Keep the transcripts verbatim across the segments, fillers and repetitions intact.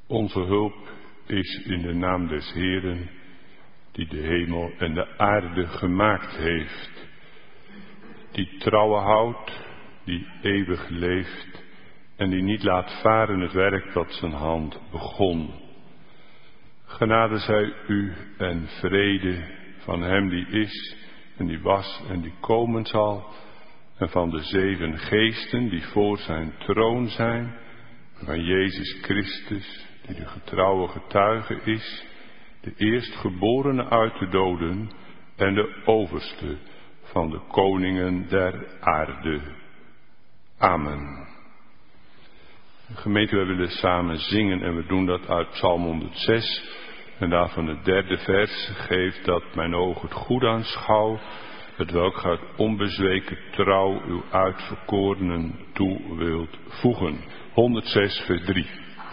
Onze hulp is in de naam des Heeren, die de hemel en de aarde gemaakt heeft, die trouwe houdt, die eeuwig leeft en die niet laat varen het werk dat zijn hand begon. Genade zij u en vrede van hem die is en die was en die komen zal, en van de zeven geesten die voor zijn troon zijn, en van Jezus Christus, die de getrouwe getuige is, de eerstgeborene uit de doden en de overste van de koningen der aarde. Amen. Gemeente, wij willen samen zingen en we doen dat uit Psalm honderdzes. En daarvan het derde vers: geef dat mijn oog het goed aanschouw, het welk gaat onbezweken trouw uw uitverkorenen toe wilt voegen. honderdzes vers drie.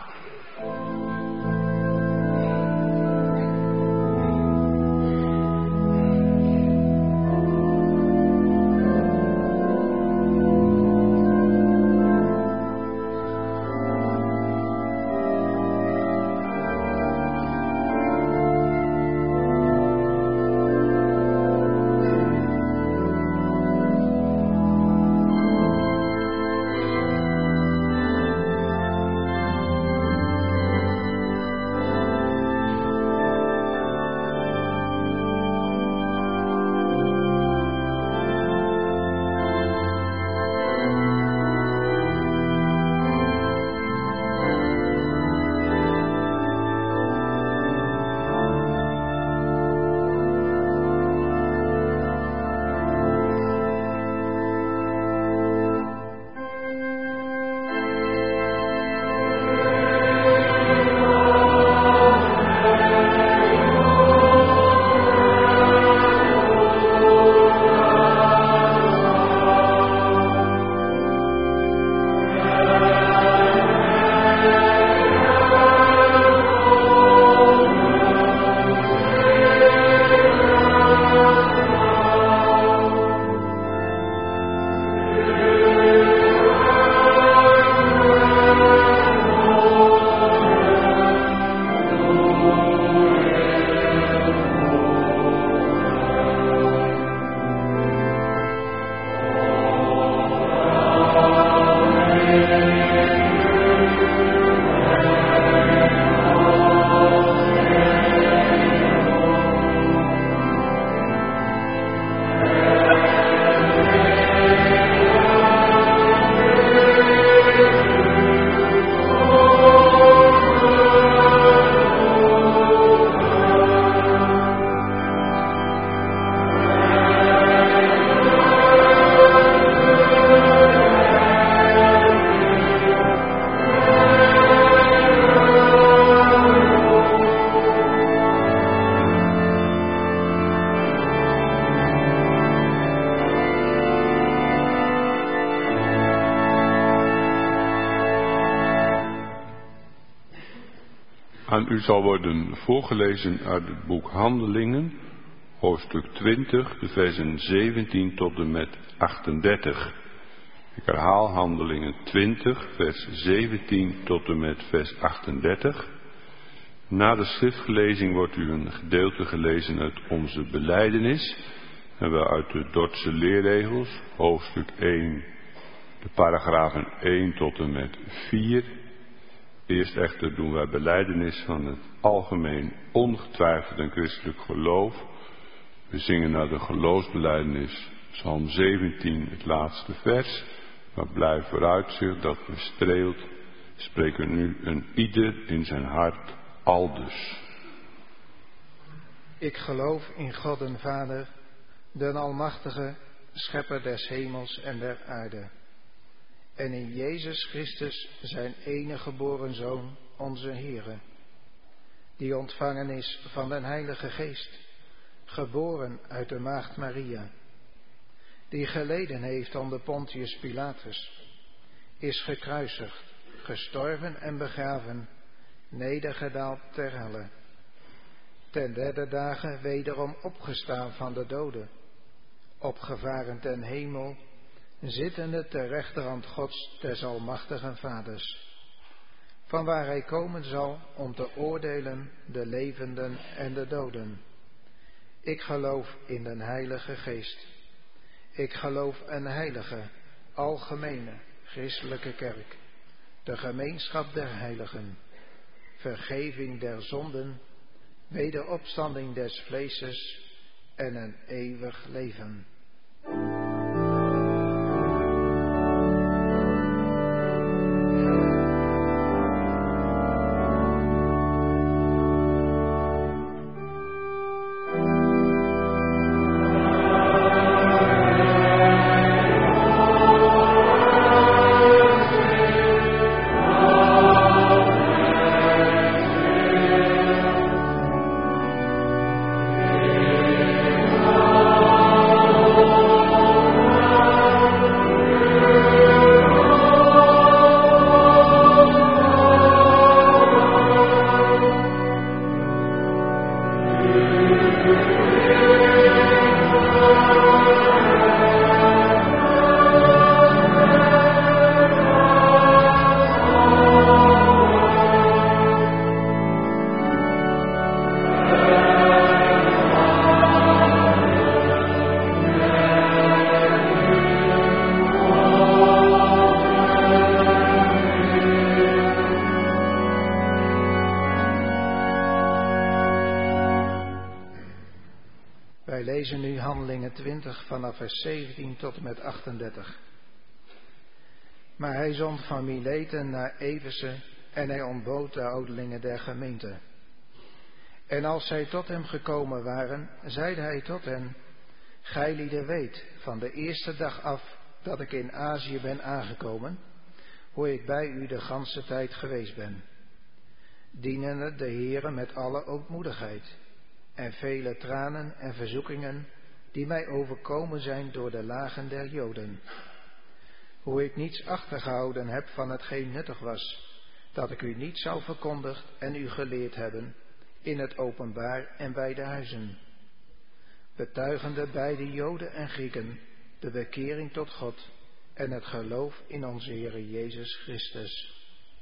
Aan u zal worden voorgelezen uit het boek Handelingen, hoofdstuk twintig, de versen zeventien tot en met achtendertig. Ik herhaal Handelingen twintig, vers zeventien tot en met vers achtendertig. Na de schriftlezing wordt u een gedeelte gelezen uit onze belijdenis en we uit de Dordtse leerregels, hoofdstuk één, de paragrafen één tot en met vier. Eerst echter doen wij belijdenis van het algemeen ongetwijfeld en christelijk geloof. We zingen naar de geloofsbelijdenis, Psalm zeventien, het laatste vers. Maar blijf vooruitzicht dat bestreelt, spreken nu een ieder in zijn hart aldus. Ik geloof in God den Vader, den Almachtige, Schepper des hemels en der aarde. En in Jezus Christus, zijn enige geboren Zoon, onze Heere, die ontvangen is van den Heilige Geest, geboren uit de maagd Maria, die geleden heeft onder Pontius Pilatus, is gekruisigd, gestorven en begraven, nedergedaald ter helle, ten derde dagen wederom opgestaan van de doden, opgevaren ten hemel, zittende ter rechterhand Gods des almachtigen Vaders. van waar hij komen zal om te oordelen de levenden en de doden. Ik geloof in den Heilige Geest. Ik geloof een heilige, algemene, christelijke kerk, de gemeenschap der heiligen, vergeving der zonden, wederopstanding des vleeses en een eeuwig leven. Wij lezen nu Handelingen twintig vanaf vers zeventien tot en met achtendertig. Maar hij zond van Mileten naar Efeze en hij ontbood de ouderlingen der gemeente. En als zij tot hem gekomen waren, zeide hij tot hen: Gijlieden weet van de eerste dag af dat ik in Azië ben aangekomen, hoe ik bij u de ganse tijd geweest ben, dienende de Heere met alle ootmoedigheid en vele tranen en verzoekingen die mij overkomen zijn door de lagen der Joden. Hoe ik niets achtergehouden heb van hetgeen nuttig was, dat ik u niet zou verkondigd en u geleerd hebben in het openbaar en bij de huizen, betuigende bij de Joden en Grieken de bekering tot God en het geloof in onze Heere Jezus Christus.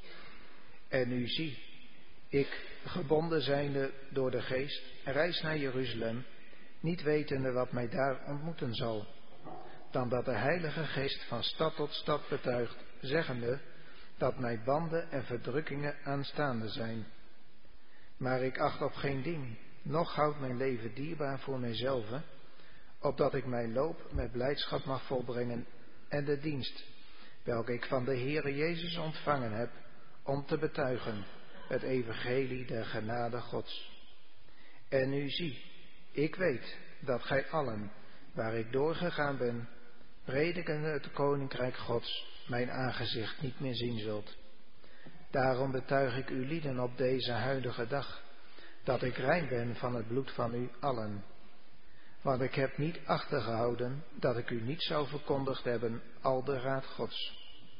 En nu zie, ik, gebonden zijnde door de Geest, reis naar Jeruzalem, niet wetende wat mij daar ontmoeten zal, dan dat de Heilige Geest van stad tot stad betuigt, zeggende dat mij banden en verdrukkingen aanstaande zijn. Maar ik acht op geen ding, noch houd mijn leven dierbaar voor mijzelf, opdat ik mijn loop met blijdschap mag volbrengen en de dienst, welke ik van de Heere Jezus ontvangen heb, om te betuigen het evangelie der genade Gods. En nu zie, ik weet dat gij allen, waar ik doorgegaan ben, predikende het koninkrijk Gods, mijn aangezicht niet meer zien zult. Daarom betuig ik u lieden op deze huidige dag, dat ik rein ben van het bloed van u allen. Want ik heb niet achtergehouden dat ik u niet zou verkondigd hebben al de raad Gods.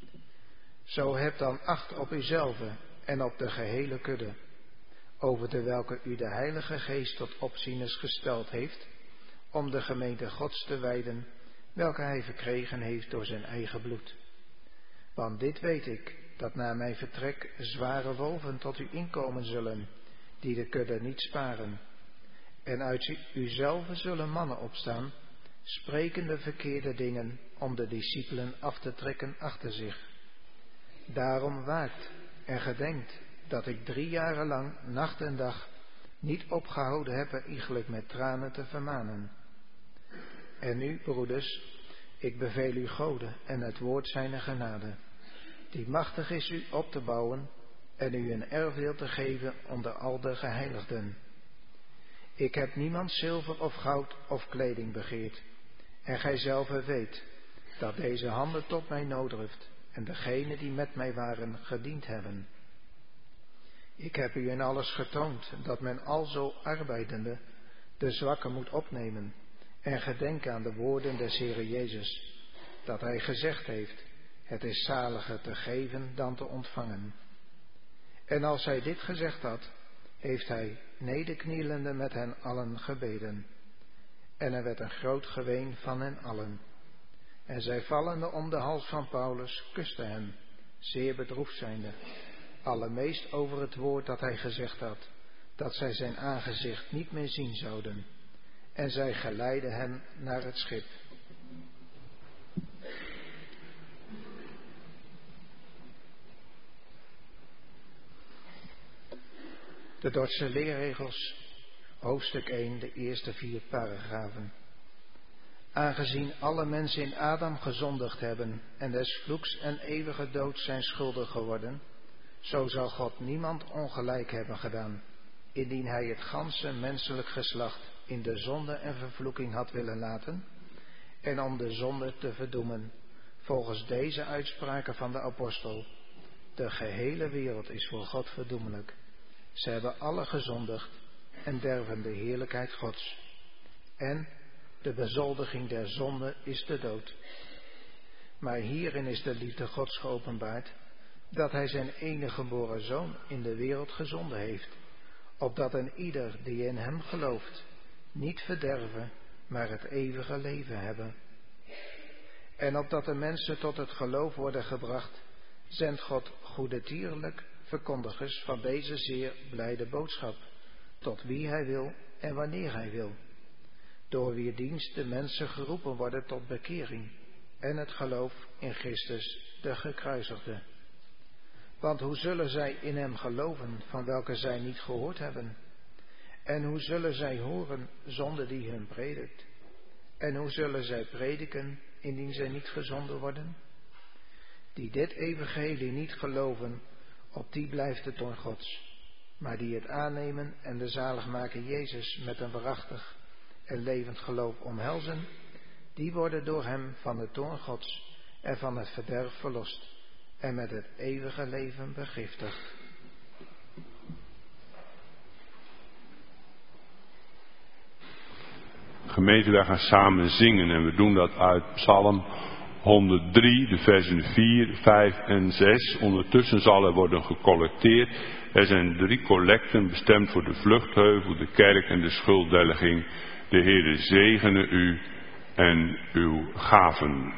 Zo heb dan acht op uzelven en op de gehele kudde, over de welke u de Heilige Geest tot opzieners gesteld heeft, om de gemeente Gods te wijden, welke hij verkregen heeft door zijn eigen bloed. Want dit weet ik, dat na mijn vertrek zware wolven tot u inkomen zullen, die de kudde niet sparen. En uit uzelven zullen mannen opstaan, sprekende verkeerde dingen, om de discipelen af te trekken achter zich. Daarom waakt en gedenkt dat ik drie jaren lang, nacht en dag, niet opgehouden heb er iegelijk met tranen te vermanen. En nu, broeders, ik beveel u Gode en het woord zijner genade, die machtig is u op te bouwen en u een erfdeel te geven onder al de geheiligden. Ik heb niemand zilver of goud of kleding begeerd, en gij zelve weet dat deze handen tot mij nooddruft en degenen die met mij waren gediend hebben. Ik heb u in alles getoond dat men alzo arbeidende de zwakken moet opnemen en gedenk aan de woorden des Heere Jezus, dat hij gezegd heeft: het is zaliger te geven dan te ontvangen. En als hij dit gezegd had, heeft hij nederknielende met hen allen gebeden. En er werd een groot geween van hen allen. En zij vallende om de hals van Paulus kusten hem, zeer bedroefd zijnde. allermeest over het woord dat hij gezegd had, dat zij zijn aangezicht niet meer zien zouden. En zij geleidden hem naar het schip. De Dordtse leerregels, hoofdstuk één, de eerste vier paragrafen. Aangezien alle mensen in Adam gezondigd hebben en des vloeks en eeuwige dood zijn schuldig geworden, zo zal God niemand ongelijk hebben gedaan, indien hij het ganse menselijk geslacht in de zonde en vervloeking had willen laten, en om de zonde te verdoemen, volgens deze uitspraken van de apostel: de gehele wereld is voor God verdoemelijk. Ze hebben alle gezondigd en derven de heerlijkheid Gods. En de bezoldiging der zonde is de dood. Maar hierin is de liefde Gods geopenbaard, dat hij zijn enige geboren zoon in de wereld gezonden heeft, opdat een ieder die in hem gelooft niet verderven, maar het eeuwige leven hebben. En opdat de mensen tot het geloof worden gebracht, zendt God goedertierlijk verkondigers van deze zeer blijde boodschap, tot wie hij wil en wanneer hij wil, door wier dienst de mensen geroepen worden tot bekering en het geloof in Christus de gekruisigde. Want hoe zullen zij in hem geloven, van welke zij niet gehoord hebben? En hoe zullen zij horen, zonder die hun predikt? En hoe zullen zij prediken, indien zij niet gezonden worden? Die dit evangelie niet geloven, op die blijft het toorn Gods. Maar die het aannemen en de zaligmaker Jezus met een waarachtig en levend geloof omhelzen, die worden door hem van de toorn Gods en van het verderf verlost en met het eeuwige leven begiftigd. Gemeente, wij gaan samen zingen en we doen dat uit Psalm honderddrie, de versen vier, vijf en zes. Ondertussen zal er worden gecollecteerd. Er zijn drie collecten bestemd voor de vluchtheuvel, de kerk en de schulddelging. De Heere zegene u en uw gaven.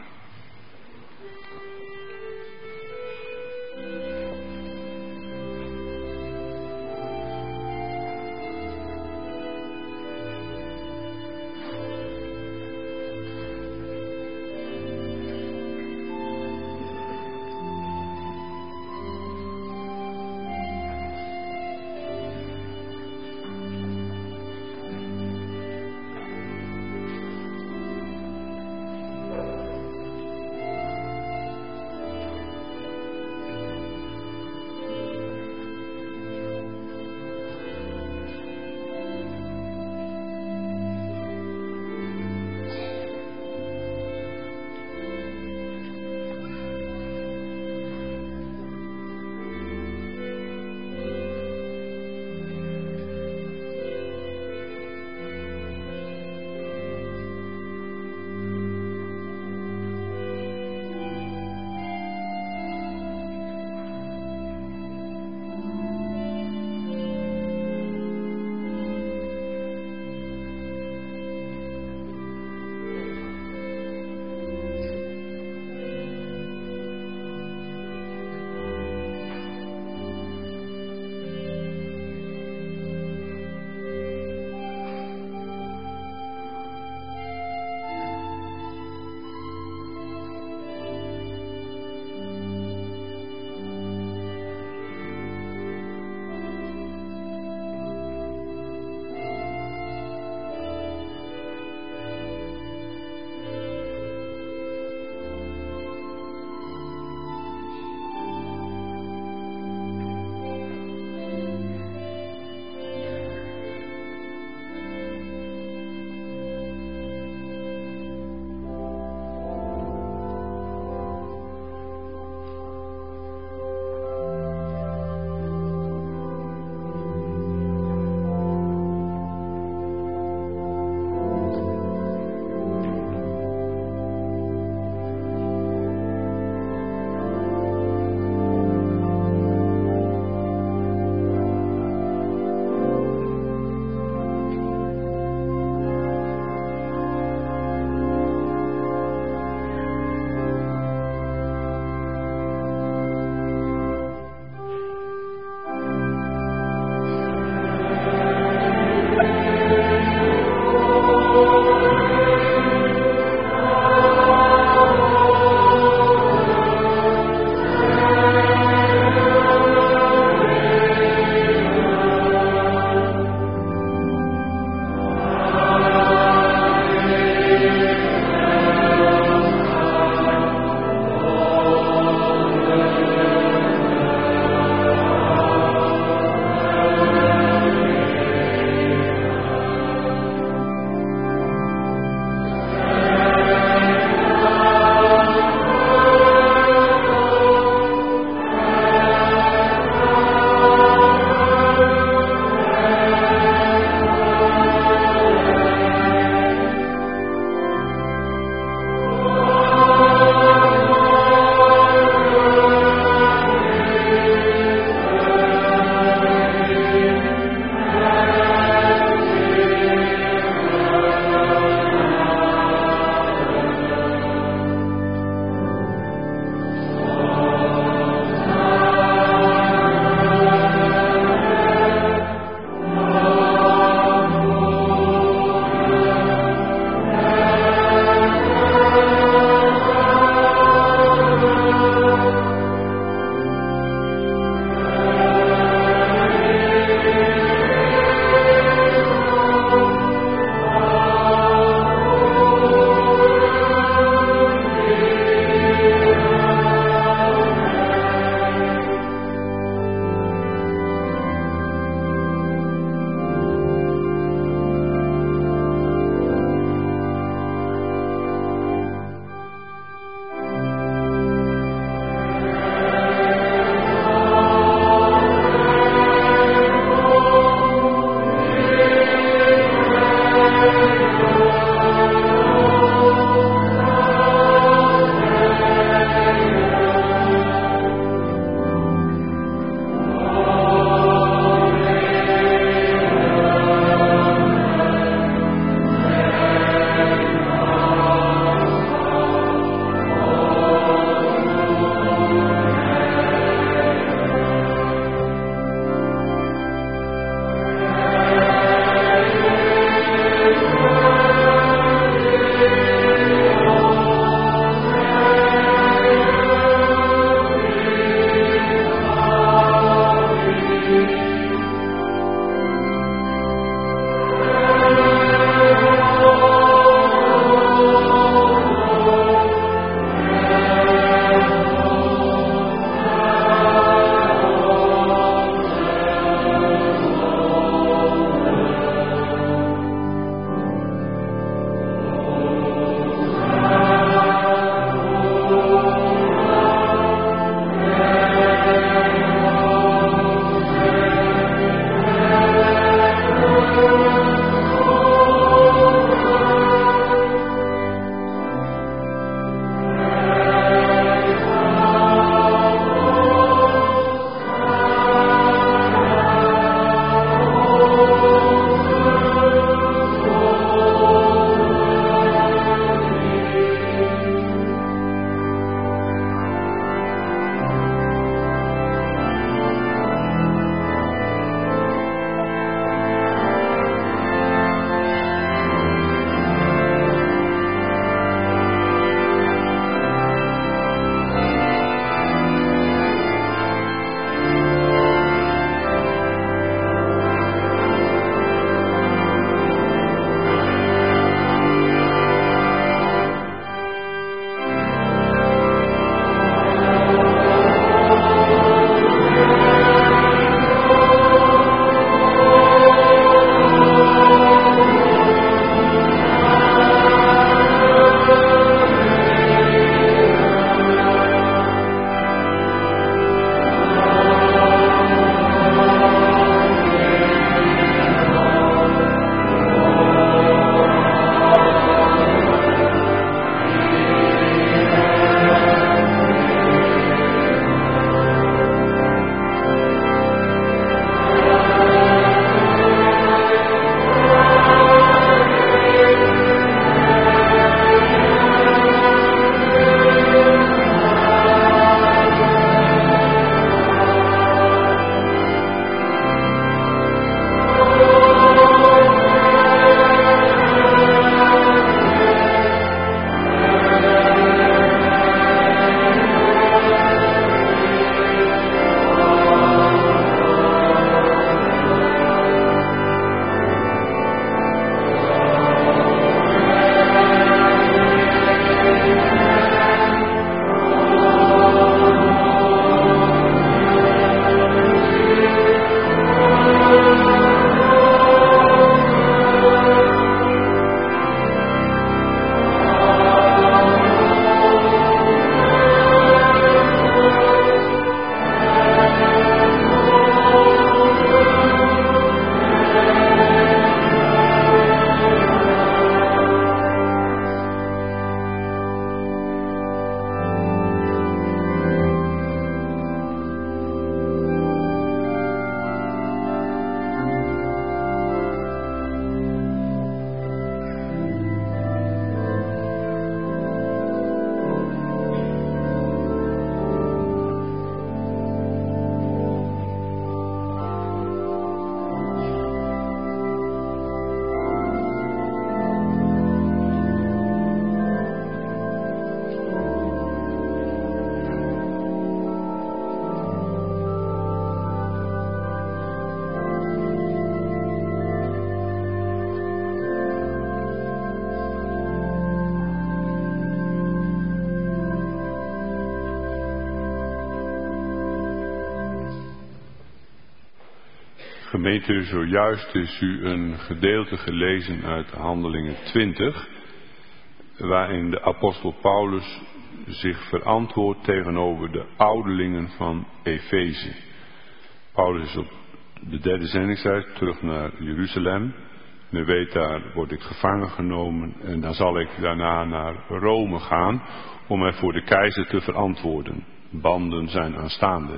Gemeente, zojuist is u een gedeelte gelezen uit Handelingen twintig, waarin de apostel Paulus zich verantwoordt tegenover de ouderlingen van Efeze. Paulus is op de derde zendingsreis terug naar Jeruzalem. En u weet, daar word ik gevangen genomen en dan zal ik daarna naar Rome gaan om mij voor de keizer te verantwoorden. Banden zijn aanstaande.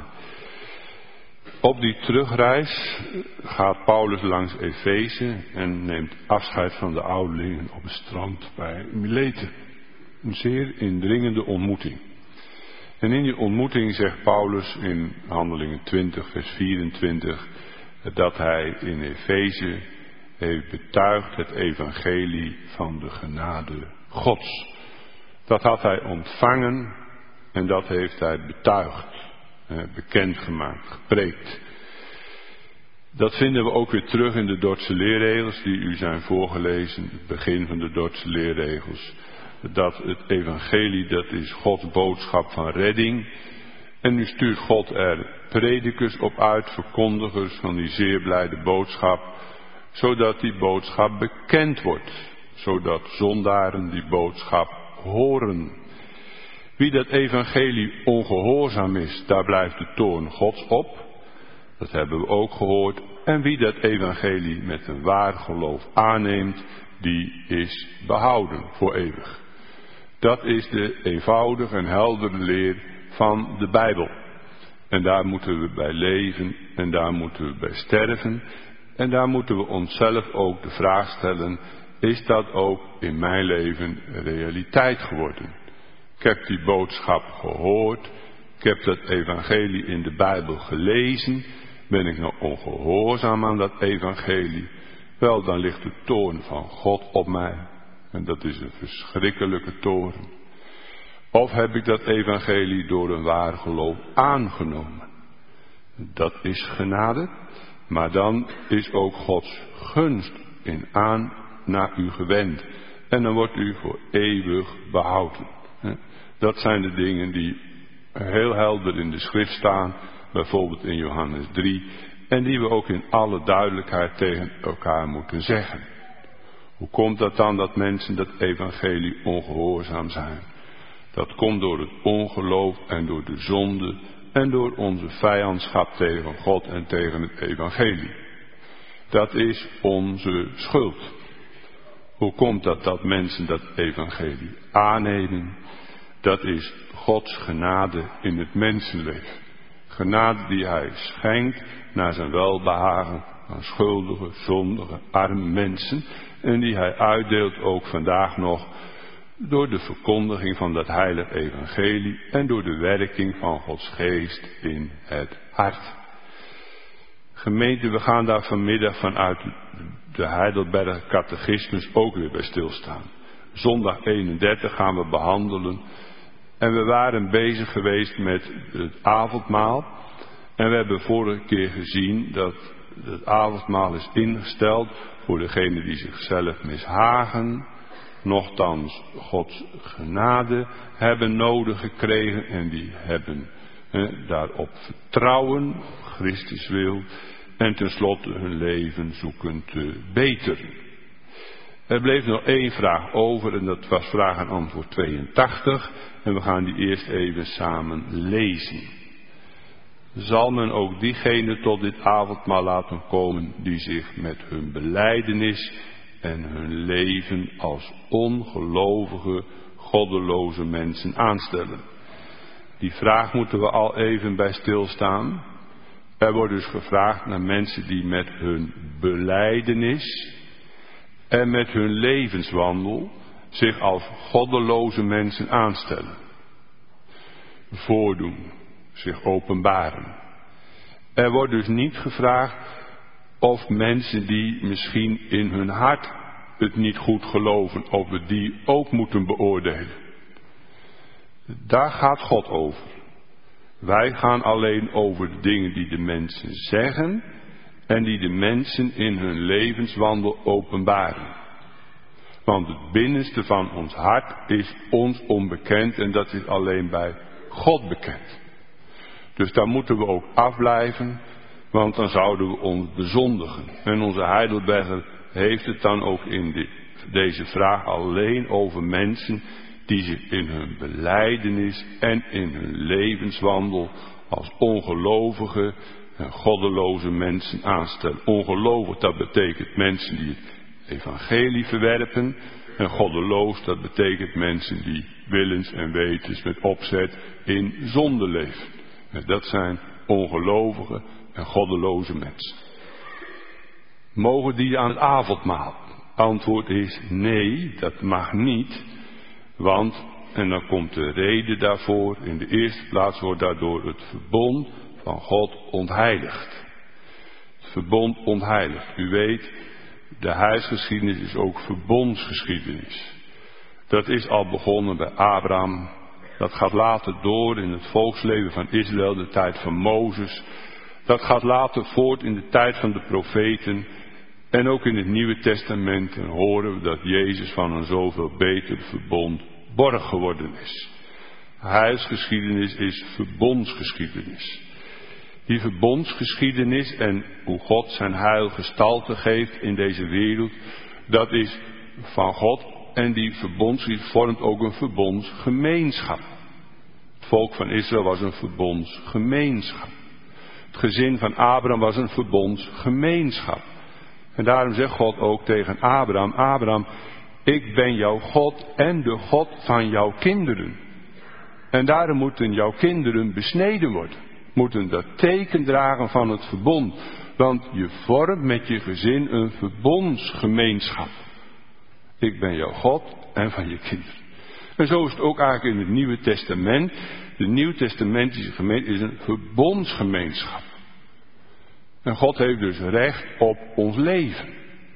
Op die terugreis gaat Paulus langs Efeze en neemt afscheid van de ouderlingen op het strand bij Mileten. Een zeer indringende ontmoeting. En in die ontmoeting zegt Paulus in Handelingen twintig vers vierentwintig dat hij in Efeze heeft betuigd het evangelie van de genade Gods. Dat had hij ontvangen en dat heeft hij betuigd. Bekendgemaakt, gepreekt. Dat vinden we ook weer terug in de Dordtse leerregels die u zijn voorgelezen, het begin van de Dordtse leerregels. Dat het evangelie, dat is Gods boodschap van redding. En nu stuurt God er predikers op uit, verkondigers van die zeer blijde boodschap, zodat die boodschap bekend wordt, zodat zondaren die boodschap horen. Wie dat evangelie ongehoorzaam is, daar blijft de toorn Gods op. Dat hebben we ook gehoord. En wie dat evangelie met een waar geloof aanneemt, die is behouden voor eeuwig. Dat is de eenvoudige en heldere leer van de Bijbel. En daar moeten we bij leven en daar moeten we bij sterven. En daar moeten we onszelf ook de vraag stellen, is dat ook in mijn leven realiteit geworden? Ik heb die boodschap gehoord. Ik heb dat evangelie in de Bijbel gelezen. Ben ik nou ongehoorzaam aan dat evangelie? Wel, dan ligt de toorn van God op mij. En dat is een verschrikkelijke toorn. Of heb ik dat evangelie door een waar geloof aangenomen? Dat is genade. Maar dan is ook Gods gunst in aan naar u gewend. En dan wordt u voor eeuwig behouden. Dat zijn de dingen die heel helder in de schrift staan, bijvoorbeeld in Johannes drie, en die we ook in alle duidelijkheid tegen elkaar moeten zeggen. Hoe komt dat dan dat mensen dat evangelie ongehoorzaam zijn? Dat komt door het ongeloof en door de zonde en door onze vijandschap tegen God en tegen het evangelie. Dat is onze schuld. Hoe komt dat dat mensen dat evangelie aannemen? Dat is Gods genade in het mensenleven. Genade die hij schenkt naar zijn welbehagen aan schuldige, zondige, arme mensen. En die hij uitdeelt ook vandaag nog door de verkondiging van dat heilige evangelie en door de werking van Gods geest in het hart. Gemeente, we gaan daar vanmiddag vanuit de Heidelberger Catechismus ook weer bij stilstaan. Zondag eenendertig gaan we behandelen. En we waren bezig geweest met het avondmaal. En we hebben vorige keer gezien dat het avondmaal is ingesteld voor degenen die zichzelf mishagen. Nochtans Gods genade hebben nodig gekregen en die hebben eh, daarop vertrouwen, Christus wil. En tenslotte hun leven zoeken te beteren. Er bleef nog één vraag over en dat was vraag en antwoord tweeëntachtig. En we gaan die eerst even samen lezen. Zal men ook diegenen tot dit avondmaal laten komen die zich met hun belijdenis en hun leven als ongelovige, goddeloze mensen aanstellen? Die vraag moeten we al even bij stilstaan. Er wordt dus gevraagd naar mensen die met hun belijdenis en met hun levenswandel zich als goddeloze mensen aanstellen. Voordoen, zich openbaren. Er wordt dus niet gevraagd of mensen die misschien in hun hart het niet goed geloven, of we die ook moeten beoordelen. Daar gaat God over. Wij gaan alleen over de dingen die de mensen zeggen en die de mensen in hun levenswandel openbaren. Want het binnenste van ons hart is ons onbekend en dat is alleen bij God bekend. Dus daar moeten we ook afblijven Want dan zouden we ons bezondigen. En onze Heidelberger heeft het dan ook in de, deze vraag alleen over mensen die zich in hun belijdenis en in hun levenswandel als ongelovige en goddeloze mensen aanstellen. Ongelovig, dat betekent mensen die het evangelie verwerpen. En goddeloos, dat betekent mensen die willens en wetens met opzet in zonde leven. En dat zijn ongelovige en goddeloze mensen. Mogen die aan het avondmaal? Antwoord is nee, dat mag niet. Want, en dan komt de reden daarvoor, in de eerste plaats wordt daardoor het verbond van God ontheiligd. Het verbond ontheiligd. U weet, de huisgeschiedenis is ook verbondsgeschiedenis. Dat is al begonnen bij Abraham. Dat gaat later door in het volksleven van Israël, de tijd van Mozes. Dat gaat later voort in de tijd van de profeten. En ook in het Nieuwe Testament horen we dat Jezus van een zoveel beter verbond borg geworden is. Huisgeschiedenis is verbondsgeschiedenis. Die verbondsgeschiedenis en hoe God zijn heil gestalte geeft in deze wereld, dat is van God. En die verbondsgeschiedenis vormt ook een verbondsgemeenschap. Het volk van Israël was een verbondsgemeenschap. Het gezin van Abraham was een verbondsgemeenschap. En daarom zegt God ook tegen Abraham, Abraham, ik ben jouw God en de God van jouw kinderen. En daarom moeten jouw kinderen besneden worden. Moeten dat teken dragen van het verbond. Want je vormt met je gezin een verbondsgemeenschap. Ik ben jouw God en van je kinderen. En zo is het ook eigenlijk in het Nieuwe Testament. De Nieuwtestamentische gemeente is een verbondsgemeenschap. En God heeft dus recht op ons leven.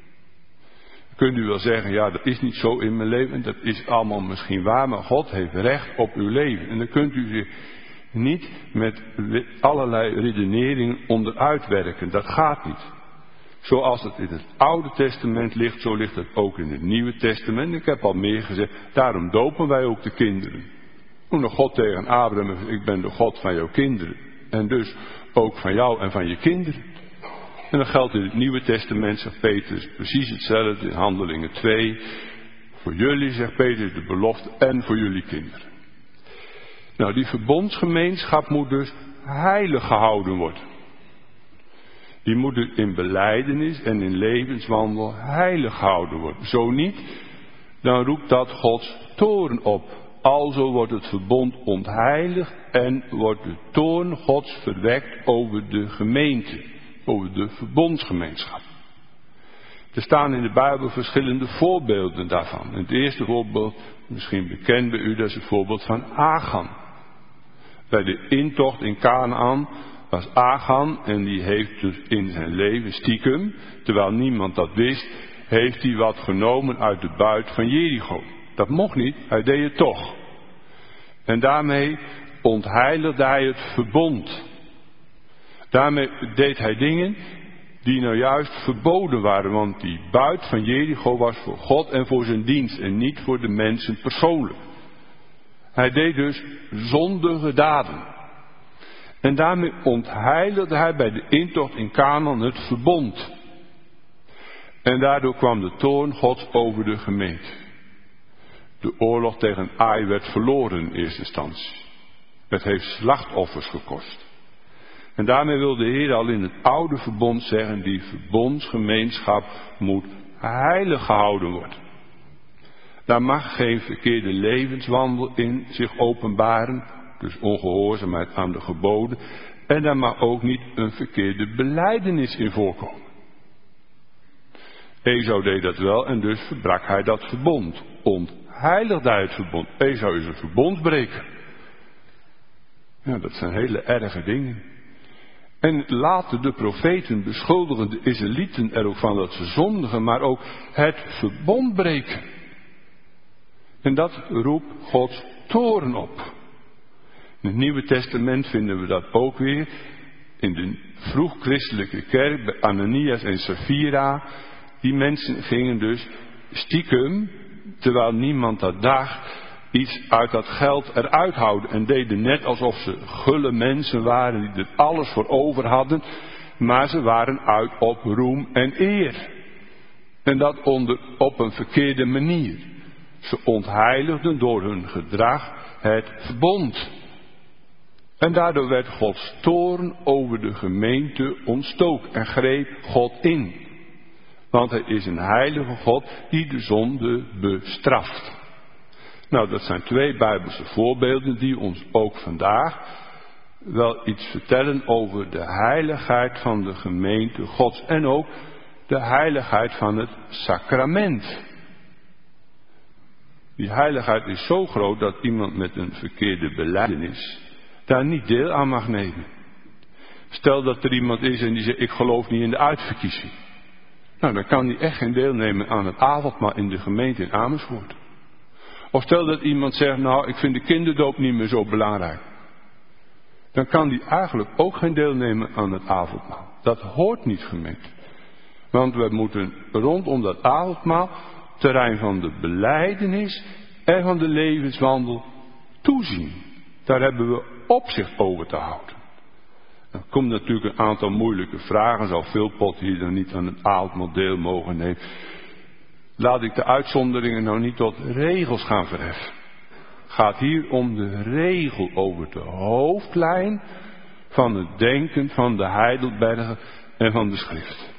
Kunt u wel zeggen, ja, dat is niet zo in mijn leven. Dat is allemaal misschien waar, maar God heeft recht op uw leven. En dan kunt u zich niet met allerlei redeneringen onderuit werken. Dat gaat niet. Zoals het in het Oude Testament ligt, zo ligt het ook in het Nieuwe Testament. Ik heb al meer gezegd, daarom dopen wij ook de kinderen. Toen God tegen Abraham, ik ben de God van jouw kinderen. En dus ook van jou en van je kinderen. En dat geldt in het Nieuwe Testament, zegt Petrus, precies hetzelfde in Handelingen twee. Voor jullie, zegt Petrus, de belofte en voor jullie kinderen. Nou, die verbondsgemeenschap moet dus heilig gehouden worden. Die moet dus in belijdenis en in levenswandel heilig gehouden worden. Zo niet, dan roept dat Gods toorn op. Alzo wordt het verbond ontheiligd en wordt de toorn Gods verwekt over de gemeente, over de verbondsgemeenschap. Er staan in de Bijbel verschillende voorbeelden daarvan. Het eerste voorbeeld, misschien bekend bij u, dat is het voorbeeld van Achan. Bij de intocht in Kanaan was Achan, en die heeft dus in zijn leven stiekem, terwijl niemand dat wist, heeft hij wat genomen uit de buit van Jericho. Dat mocht niet, hij deed het toch. En daarmee ontheiligde hij het verbond. Daarmee deed hij dingen die nou juist verboden waren, want die buit van Jericho was voor God en voor zijn dienst en niet voor de mensen persoonlijk. Hij deed dus zondige daden. En daarmee ontheiligde hij bij de intocht in Kanaan het verbond. En daardoor kwam de toorn Gods over de gemeente. De oorlog tegen Ai werd verloren in eerste instantie. Het heeft slachtoffers gekost. En daarmee wil de Heer al in het oude verbond zeggen, die verbondsgemeenschap moet heilig gehouden worden. Daar mag geen verkeerde levenswandel in zich openbaren, dus ongehoorzaamheid aan de geboden. En daar mag ook niet een verkeerde belijdenis in voorkomen. Esau deed dat wel en dus verbrak hij dat verbond. Ontheiligde hij het verbond. Esau is een verbondsbreker. Ja, dat zijn hele erge dingen. En later de profeten beschuldigen de Israëlieten er ook van dat ze zondigen, maar ook het verbond breken. En dat roept Gods toorn op. In het Nieuwe Testament vinden we dat ook weer. In de vroeg-christelijke kerk, bij Ananias en Sapphira. Die mensen gingen dus stiekem, terwijl niemand dat dacht, iets uit dat geld eruit houden. En deden net alsof ze gulle mensen waren die er alles voor over hadden. maar ze waren uit op roem en eer. En dat onder, op een verkeerde manier. Ze ontheiligden door hun gedrag het verbond. En daardoor werd Gods toorn over de gemeente ontstookt en greep God in. Want hij is een heilige God die de zonde bestraft. Nou, dat zijn twee Bijbelse voorbeelden die ons ook vandaag wel iets vertellen over de heiligheid van de gemeente Gods. En ook de heiligheid van het sacrament. Die heiligheid is zo groot dat iemand met een verkeerde belijdenis daar niet deel aan mag nemen. Stel dat er iemand is en die zegt, ik geloof niet in de uitverkiezing. Nou, dan kan hij echt geen deel nemen aan het avondmaal in de gemeente in Amersfoort. Of stel dat iemand zegt, nou, ik vind de kinderdoop niet meer zo belangrijk. Dan kan die eigenlijk ook geen deel nemen aan het avondmaal. Dat hoort niet, gemeente. Want we moeten rondom dat avondmaal, terrein van de belijdenis en van de levenswandel, toezien. Daar hebben we opzicht over te houden. Er komt natuurlijk een aantal moeilijke vragen. Zal Philpot hier dan niet aan het avondmaal deel mogen nemen? Laat ik de uitzonderingen nou niet tot regels gaan verheffen. Het gaat hier om de regel over de hoofdlijn van het denken van de Heidelbergen en van de Schrift.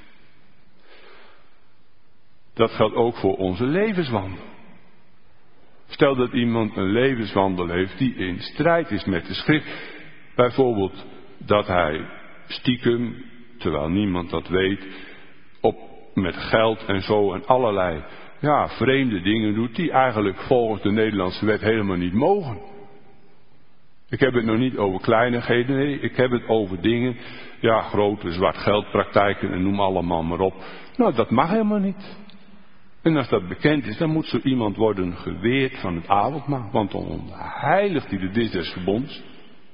Dat geldt ook voor onze levenswandel. Stel dat iemand een levenswandel heeft die in strijd is met de Schrift. Bijvoorbeeld dat hij stiekem, terwijl niemand dat weet, op, met geld en zo en allerlei ja, vreemde dingen doet die eigenlijk volgens de Nederlandse wet helemaal niet mogen. Ik heb het nog niet over kleinigheden, nee, ik heb het over dingen, ja, grote zwart geldpraktijken en noem allemaal maar op. Nou, dat mag helemaal niet. En als dat bekend is, dan moet zo iemand worden geweerd van het avondmaal, want dan ontheiligt hij de dis des verbonds.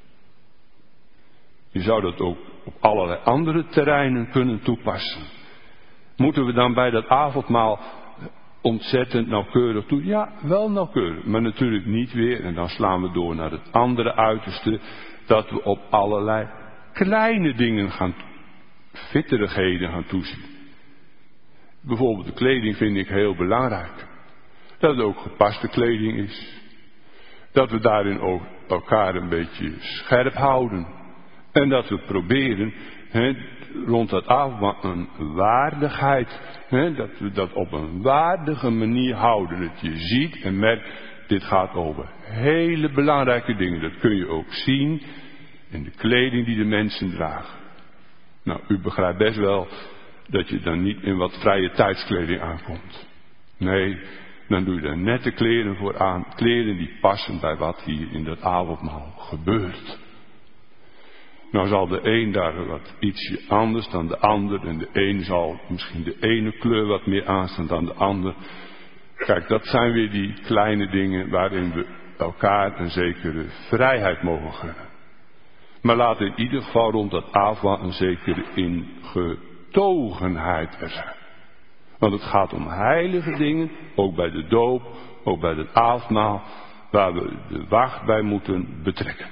Je zou dat ook op allerlei andere terreinen kunnen toepassen. Moeten we dan bij dat avondmaal ontzettend nauwkeurig doen? Ja, wel nauwkeurig, maar natuurlijk niet weer. En dan slaan we door naar het andere uiterste, dat we op allerlei kleine dingen gaan, vitterigheden gaan toezien. Bijvoorbeeld de kleding vind ik heel belangrijk. Dat het ook gepaste kleding is. Dat we daarin ook elkaar een beetje scherp houden. En dat we proberen he, rond dat avondmaal een waardigheid. He, dat we dat op een waardige manier houden. Dat je ziet en merkt, dit gaat over hele belangrijke dingen. Dat kun je ook zien in de kleding die de mensen dragen. Nou, u begrijpt best wel dat je dan niet in wat vrije tijdskleding aankomt. Nee, dan doe je daar nette kleren voor aan. Kleren die passen bij wat hier in dat avondmaal gebeurt. Nou zal de een daar wat ietsje anders dan de ander. En de een zal misschien de ene kleur wat meer aanstaan dan de ander. Kijk, dat zijn weer die kleine dingen waarin we elkaar een zekere vrijheid mogen gunnen. Maar laat in ieder geval rond dat avondmaal een zekere ingetogenheid er zijn. Want het gaat om heilige dingen, ook bij de doop, ook bij het avondmaal, waar we de wacht bij moeten betrekken.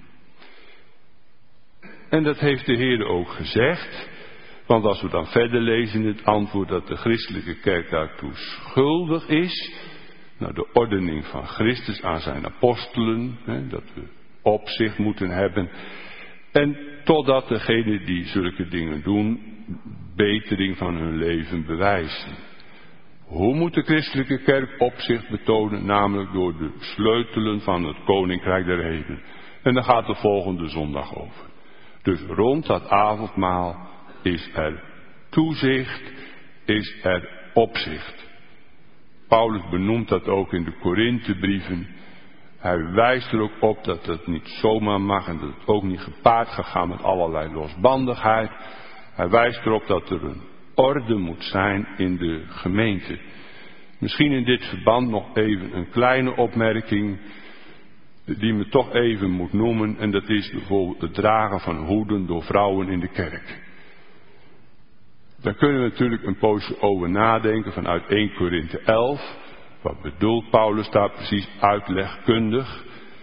En dat heeft de Heer ook gezegd, want als we dan verder lezen in het antwoord dat de christelijke kerk daartoe schuldig is, naar de ordening van Christus aan zijn apostelen, hè, dat we opzicht moeten hebben, en totdat degenen die zulke dingen doen, betering van hun leven bewijzen. Hoe moet de christelijke kerk opzicht betonen? Namelijk door de sleutelen van het koninkrijk der hemelen. En daar gaat de volgende zondag over. Dus rond dat avondmaal is er toezicht, is er opzicht. Paulus benoemt dat ook in de Korinthebrieven. Hij wijst er ook op dat het niet zomaar mag en dat het ook niet gepaard gaat gaan met allerlei losbandigheid. Hij wijst erop dat er een orde moet zijn in de gemeente. Misschien in dit verband nog even een kleine opmerking die me toch even moet noemen. En dat is bijvoorbeeld het dragen van hoeden door vrouwen in de kerk. Daar kunnen we natuurlijk een poosje over nadenken vanuit eerste Korinthe elf. Wat bedoelt Paulus daar precies uitlegkundig?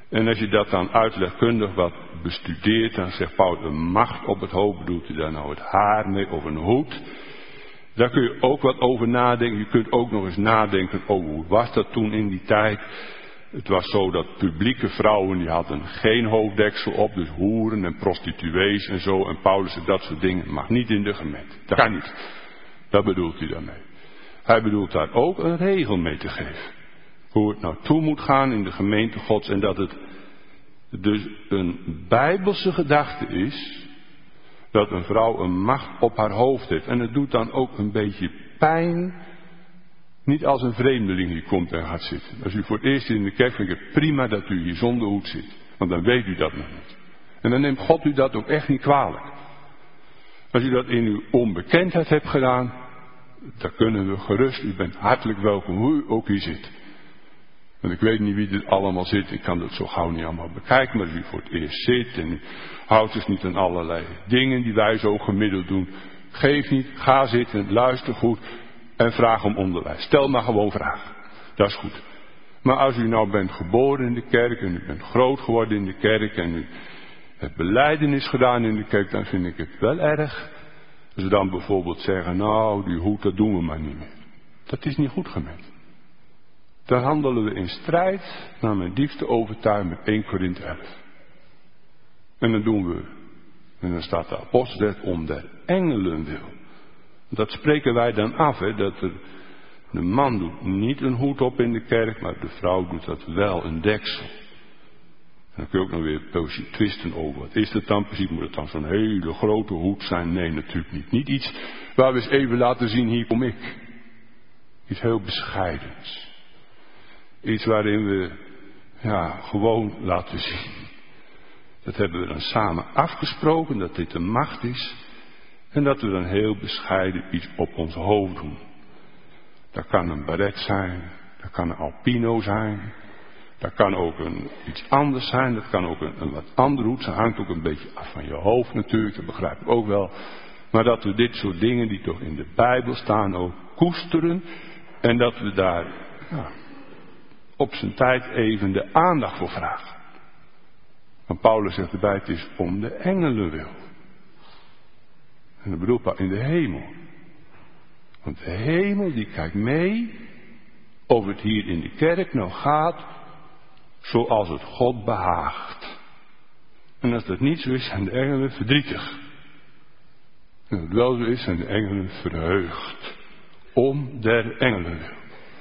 En als je dat dan uitlegkundig wat bestudeert, dan zegt Paulus, een macht op het hoofd, bedoelt u daar nou het haar mee of een hoed? Daar kun je ook wat over nadenken. Je kunt ook nog eens nadenken over hoe was dat toen in die tijd. Het was zo dat publieke vrouwen, die hadden geen hoofddeksel op, dus hoeren en prostituees en zo. En Paulus zegt, dat soort dingen mag niet in de gemeente. Dat kan niet. Dat bedoelt hij daarmee. Hij bedoelt daar ook een regel mee te geven. Hoe het nou toe moet gaan in de gemeente Gods. En dat het dus een bijbelse gedachte is. Dat een vrouw een macht op haar hoofd heeft. En het doet dan ook een beetje pijn. Niet als een vreemdeling hier komt en gaat zitten. Als u voor het eerst in de kerk vind ik het prima dat u hier zonder hoed zit. Want dan weet u dat nog niet. En dan neemt God u dat ook echt niet kwalijk. Als u dat in uw onbekendheid hebt gedaan. Dan kunnen we gerust. U bent hartelijk welkom hoe u ook hier zit. Want ik weet niet wie er allemaal zit. Ik kan dat zo gauw niet allemaal bekijken. Maar als u voor het eerst zit. En u houdt dus niet aan allerlei dingen die wij zo gemiddeld doen. Geef niet. Ga zitten. Luister goed. En vraag om onderwijs. Stel maar gewoon vragen. Dat is goed. Maar als u nou bent geboren in de kerk. En u bent groot geworden in de kerk. En u hebt belijdenis gedaan in de kerk. Dan vind ik het wel erg. Als we dan bijvoorbeeld zeggen. Nou die hoed dat doen we maar niet meer. Dat is niet goed gemeend. Dan handelen we in strijd naar mijn diepste overtuiging met één Korinthe elf. En dan doen we. En dan staat de apostel om der engelen wil. Dat spreken wij dan af. Hè, dat er, de man doet niet een hoed op in de kerk. Maar de vrouw doet dat wel, een deksel. En dan kun je ook nog weer twisten over. Wat is dat dan precies? Moet het dan zo'n hele grote hoed zijn? Nee, natuurlijk niet. Niet iets waar we eens even laten zien, hier kom ik. Iets heel bescheidens. Iets waarin we ja, gewoon laten zien. Dat hebben we dan samen afgesproken, dat dit een macht is. En dat we dan heel bescheiden iets op ons hoofd doen. Dat kan een baret zijn, dat kan een alpino zijn. Dat kan ook een, iets anders zijn, dat kan ook een, een wat andere hoed zijn. Hangt ook een beetje af van je hoofd natuurlijk, dat begrijp ik ook wel. Maar dat we dit soort dingen die toch in de Bijbel staan ook koesteren. En dat we daar ja, op zijn tijd even de aandacht voor vragen. Want Paulus zegt erbij, het is om de engelen wil. En dat bedoelt Paulus in de hemel. Want de hemel die kijkt mee of het hier in de kerk nou gaat zoals het God behaagt. En als dat niet zo is, zijn de engelen verdrietig. En als het wel zo is, zijn de engelen verheugd. Om der engelen wil.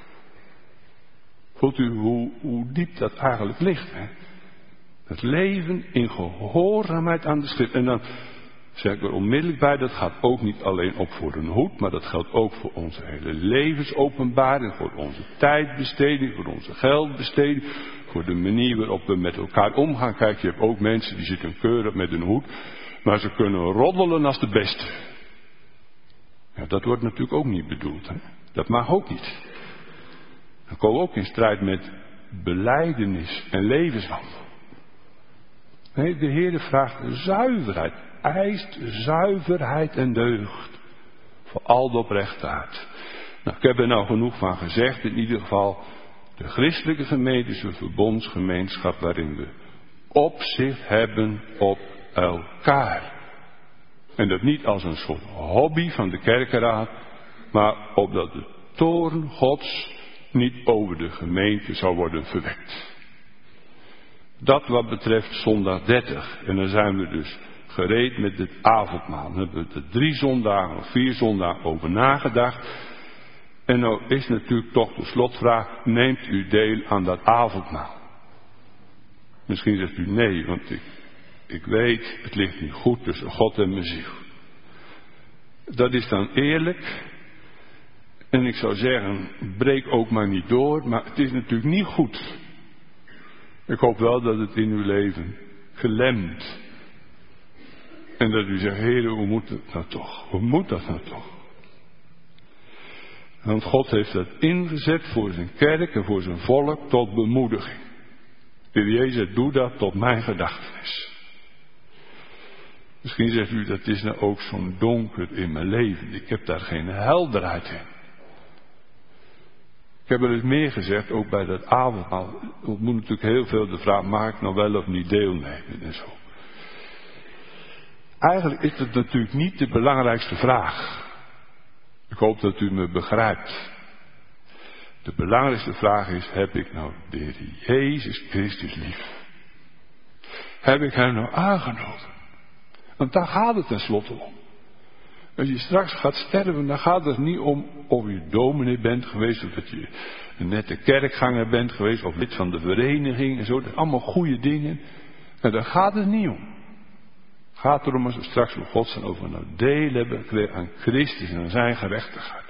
Voelt u hoe, hoe diep dat eigenlijk ligt, hè? Het leven in gehoorzaamheid aan de schrift. En dan zeg ik er onmiddellijk bij, dat gaat ook niet alleen op voor een hoed, maar dat geldt ook voor onze hele levensopenbaring, voor onze tijdbesteding, voor onze geldbesteding, voor de manier waarop we met elkaar omgaan. Kijk, je hebt ook mensen die zitten keurig met een hoed, maar ze kunnen roddelen als de beste. Ja, dat wordt natuurlijk ook niet bedoeld, hè? Dat mag ook niet. Dan komen we ook in strijd met belijdenis en levenswandel. Nee, de Heer vraagt zuiverheid, eist zuiverheid en deugd. Voor al de oprechtheid. Nou, ik heb er nou genoeg van gezegd. In ieder geval, de christelijke gemeente is een verbondsgemeenschap waarin we opzicht hebben op elkaar. En dat niet als een soort hobby van de kerkenraad, maar opdat de toorn Gods niet over de gemeente zou worden verwekt. Dat wat betreft zondag dertig. En dan zijn we dus gereed met het avondmaal. Dan hebben we er drie zondagen of vier zondagen over nagedacht. En nou is natuurlijk toch de slotvraag, neemt u deel aan dat avondmaal? Misschien zegt u nee, want ik, ik weet, het ligt niet goed tussen God en mijn ziel. Dat is dan eerlijk. En ik zou zeggen, breek ook maar niet door, maar het is natuurlijk niet goed. Ik hoop wel dat het in uw leven gelemt. En dat u zegt, Heer, hoe moet het nou toch? Hoe moet dat nou toch? Want God heeft dat ingezet voor zijn kerk en voor zijn volk tot bemoediging. De Heer Jezus, doe dat tot mijn gedachtenis. Misschien zegt u, dat is nou ook zo'n donker in mijn leven. Ik heb daar geen helderheid in. Ik heb er eens meer gezegd, ook bij dat avondmaal. Het moet natuurlijk heel veel de vraag, mag ik nou wel of niet deelnemen en zo. Eigenlijk is het natuurlijk niet de belangrijkste vraag. Ik hoop dat u me begrijpt. De belangrijkste vraag is, heb ik nou de Heer Jezus Christus lief? Heb ik hem nou aangenomen? Want daar gaat het tenslotte om. Als je straks gaat sterven, dan gaat het niet om of je dominee bent geweest, of dat je een nette kerkganger bent geweest, of lid van de vereniging en zo. Dat zijn allemaal goede dingen. En daar gaat het niet om. Het gaat erom als we straks voor God zijn over nou deel hebben aan Christus en aan zijn gerechtigheid.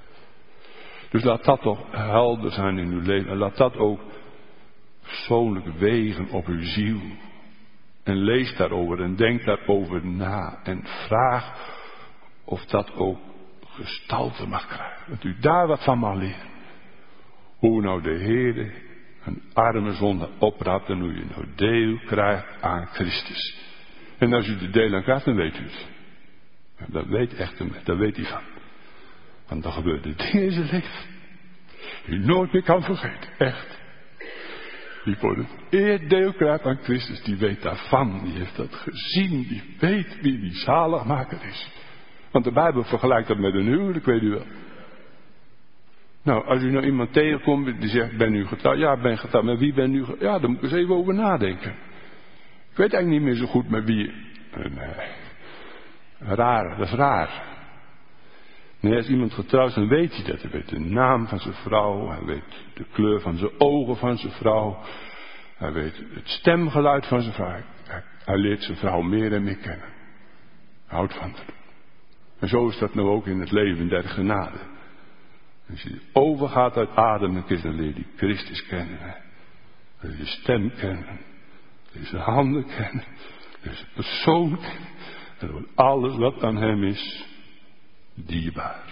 Dus laat dat toch helder zijn in uw leven. En laat dat ook persoonlijk wegen op uw ziel. En lees daarover en denk daarover na. En vraag of dat ook gestalte mag krijgen. Dat u daar wat van mag leren. Hoe nou de Heer een arme zonde opraapt en hoe je nou deel krijgt aan Christus. En als u de deel aan krijgt, dan weet u het. Dat weet echt een mens, daar weet hij van. Want dan gebeuren dingen in zijn leven die je nooit meer kan vergeten. Echt. Die voor het eer deel krijgt aan Christus, die weet daarvan. Die heeft dat gezien, die weet wie die zaligmaker is. Want de Bijbel vergelijkt dat met een huwelijk, weet u wel. Nou, als u nou iemand tegenkomt die zegt, ben u getrouwd? Ja, ik ben getrouwd. Met wie ben u getrouwd? Ja, daar moet ik eens even over nadenken. Ik weet eigenlijk niet meer zo goed met wie. Nee. Raar, dat is raar. Nee, als iemand getrouwd is, dan weet hij dat. Hij weet de naam van zijn vrouw. Hij weet de kleur van zijn ogen van zijn vrouw. Hij weet het stemgeluid van zijn vrouw. Hij, hij leert zijn vrouw meer en meer kennen. Hij houdt van haar. En zo is dat nou ook in het leven der genade. Als je overgaat uit adem en kist, dan leer je Christus kennen. Hè. Dan leer je stem kennen. Dan leer je zijn handen kennen. Dan leer je zijn persoon kennen. En dan wordt alles wat aan hem is dierbaar.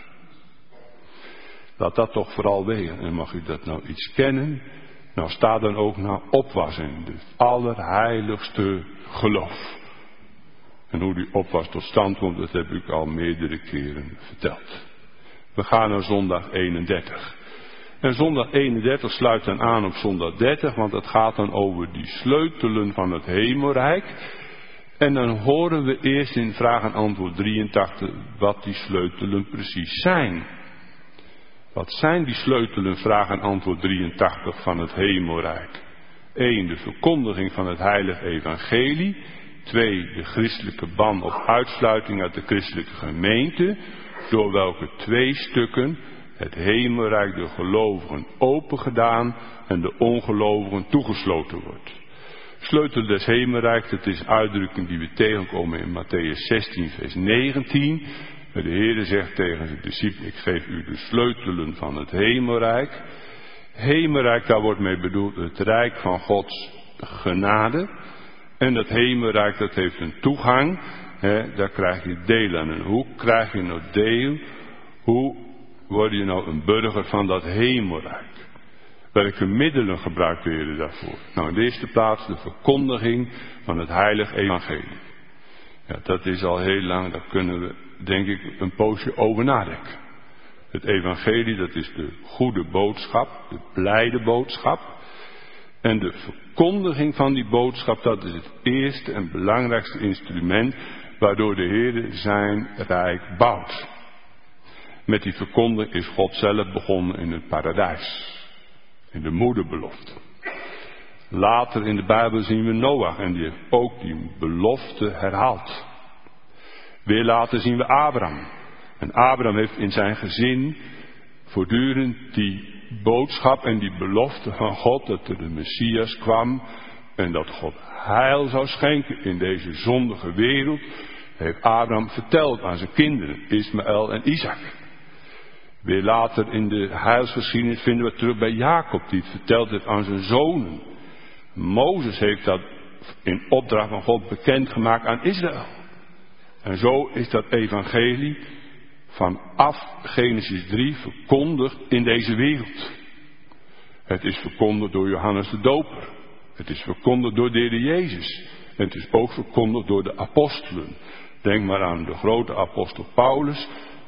Laat dat toch vooral wegen. En mag u dat nou iets kennen, nou sta dan ook naar opwassing. Het allerheiligste geloof. En hoe die opwas tot stand komt, dat heb ik al meerdere keren verteld. We gaan naar zondag eenendertig. En zondag eenendertig sluit dan aan op zondag dertig, want het gaat dan over die sleutelen van het hemelrijk. En dan horen we eerst in vraag en antwoord drieëntachtig wat die sleutelen precies zijn. Wat zijn die sleutelen, vraag en antwoord drieëntachtig van het hemelrijk? één. De verkondiging van het heilige evangelie. twee. De christelijke ban op uitsluiting uit de christelijke gemeente. Door welke twee stukken het hemelrijk de gelovigen opengedaan en de ongelovigen toegesloten wordt. Sleutel des hemelrijks, dat is een uitdrukking die we tegenkomen in Matthäus zestien vers negentien. De Heer zegt tegen zijn discipelen, ik geef u de sleutelen van het hemelrijk. Hemelrijk, daar wordt mee bedoeld het rijk van Gods genade. En dat hemelrijk, dat heeft een toegang. Hè, daar krijg je deel aan. En hoe krijg je nou deel? Hoe word je nou een burger van dat hemelrijk? Welke middelen gebruikt de Heer daarvoor? Nou, in de eerste plaats de verkondiging van het heilige evangelie. Ja, dat is al heel lang, daar kunnen we denk ik een poosje over nadenken. Het evangelie, dat is de goede boodschap, de blijde boodschap. En de verkondiging van die boodschap, dat is het eerste en belangrijkste instrument waardoor de Heer zijn rijk bouwt. Met die verkondiging is God zelf begonnen in het paradijs. In de moederbelofte. Later in de Bijbel zien we Noach en die heeft ook die belofte herhaald. Weer later zien we Abraham. En Abraham heeft in zijn gezin voortdurend die boodschap en die belofte van God dat er de Messias kwam en dat God heil zou schenken in deze zondige wereld, heeft Abraham verteld aan zijn kinderen, Ismaël en Isaac. Weer later in de heilsgeschiedenis vinden we terug bij Jacob, die het verteld heeft aan zijn zonen. Mozes heeft dat in opdracht van God bekendgemaakt aan Israël. En zo is dat evangelie vanaf Genesis drie verkondigd in deze wereld. Het is verkondigd door Johannes de Doper. Het is verkondigd door de Heer Jezus. En het is ook verkondigd door de apostelen. Denk maar aan de grote apostel Paulus,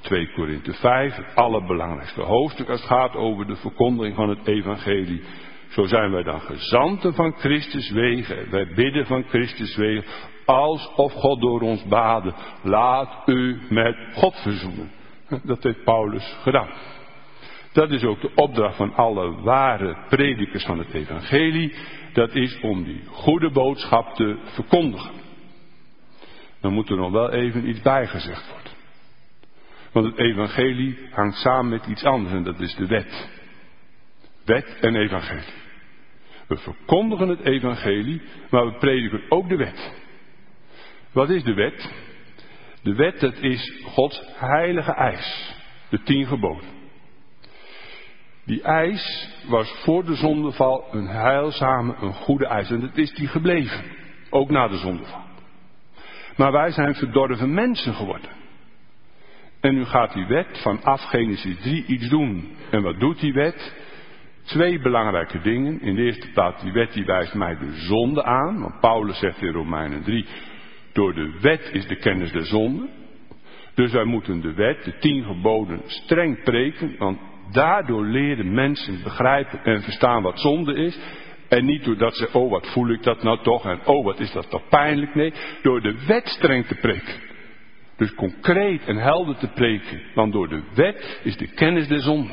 twee Korinthe vijf, het allerbelangrijkste hoofdstuk als het gaat over de verkondiging van het evangelie. Zo zijn wij dan gezanten van Christus wegen. Wij bidden van Christus wegen, alsof God door ons bade. Laat u met God verzoenen. Dat heeft Paulus gedaan. Dat is ook de opdracht van alle ware predikers van het evangelie. Dat is om die goede boodschap te verkondigen. Dan moet er nog wel even iets bijgezegd worden. Want het evangelie hangt samen met iets anders en dat is de wet. Wet en evangelie. We verkondigen het evangelie, maar we prediken ook de wet. Wat is de wet? De wet, dat is Gods heilige eis. De tien geboden. Die eis was voor de zondeval een heilzame, een goede eis. En dat is die gebleven. Ook na de zondeval. Maar wij zijn verdorven mensen geworden. En nu gaat die wet vanaf Genesis drie iets doen. En wat doet die wet? Twee belangrijke dingen. In de eerste plaats, die wet die wijst mij de zonde aan. Want Paulus zegt in Romeinen drie, door de wet is de kennis der zonde. Dus wij moeten de wet, de tien geboden, streng preken. Want daardoor leren mensen begrijpen en verstaan wat zonde is. En niet doordat ze, oh wat voel ik dat nou toch. En oh wat is dat toch pijnlijk. Nee, door de wet streng te preken. Dus concreet en helder te preken. Want door de wet is de kennis der zonde.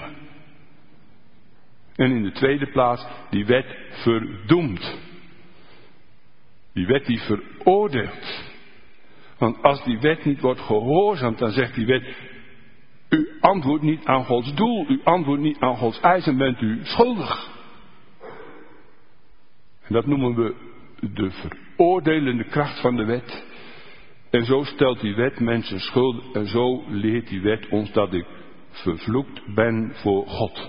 En in de tweede plaats, die wet verdoemt. Die wet die veroordeelt. Want als die wet niet wordt gehoorzaamd, dan zegt die wet, u antwoordt niet aan Gods doel, u antwoordt niet aan Gods eis en bent u schuldig. En dat noemen we de veroordelende kracht van de wet. En zo stelt die wet mensen schuldig en zo leert die wet ons dat ik vervloekt ben voor God.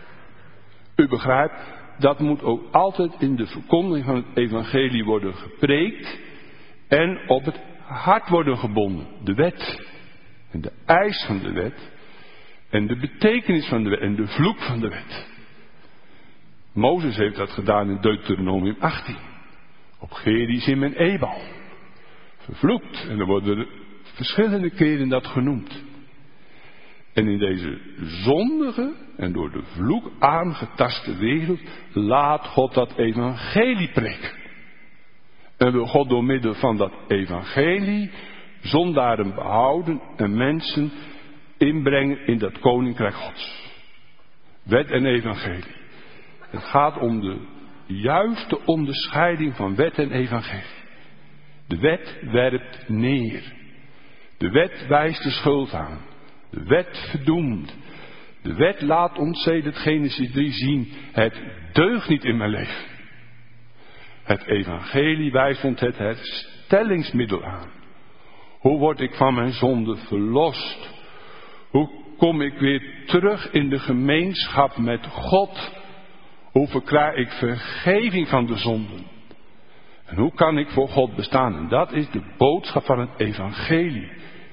U begrijpt, dat moet ook altijd in de verkondiging van het evangelie worden gepreekt en op het hart worden gebonden. De wet en de eis van de wet en de betekenis van de wet en de vloek van de wet. Mozes heeft dat gedaan in Deuteronomium achttien. Op Gerizim en Ebal. Vervloekt. En er worden verschillende keren dat genoemd. En in deze zondige en door de vloek aangetaste wereld laat God dat evangelie preken. En wil God door middel van dat evangelie zondaren behouden en mensen inbrengen in dat koninkrijk Gods. Wet en evangelie. Het gaat om de juiste onderscheiding van wet en evangelie. De wet werpt neer. De wet wijst de schuld aan. De wet verdoemt. De wet laat ons sedert Genesis drie zien, het deugt niet in mijn leven. Het evangelie wijst ons het herstellingsmiddel aan. Hoe word ik van mijn zonde verlost? Hoe kom ik weer terug in de gemeenschap met God? Hoe verkrijg ik vergeving van de zonden? En hoe kan ik voor God bestaan? En dat is de boodschap van het evangelie.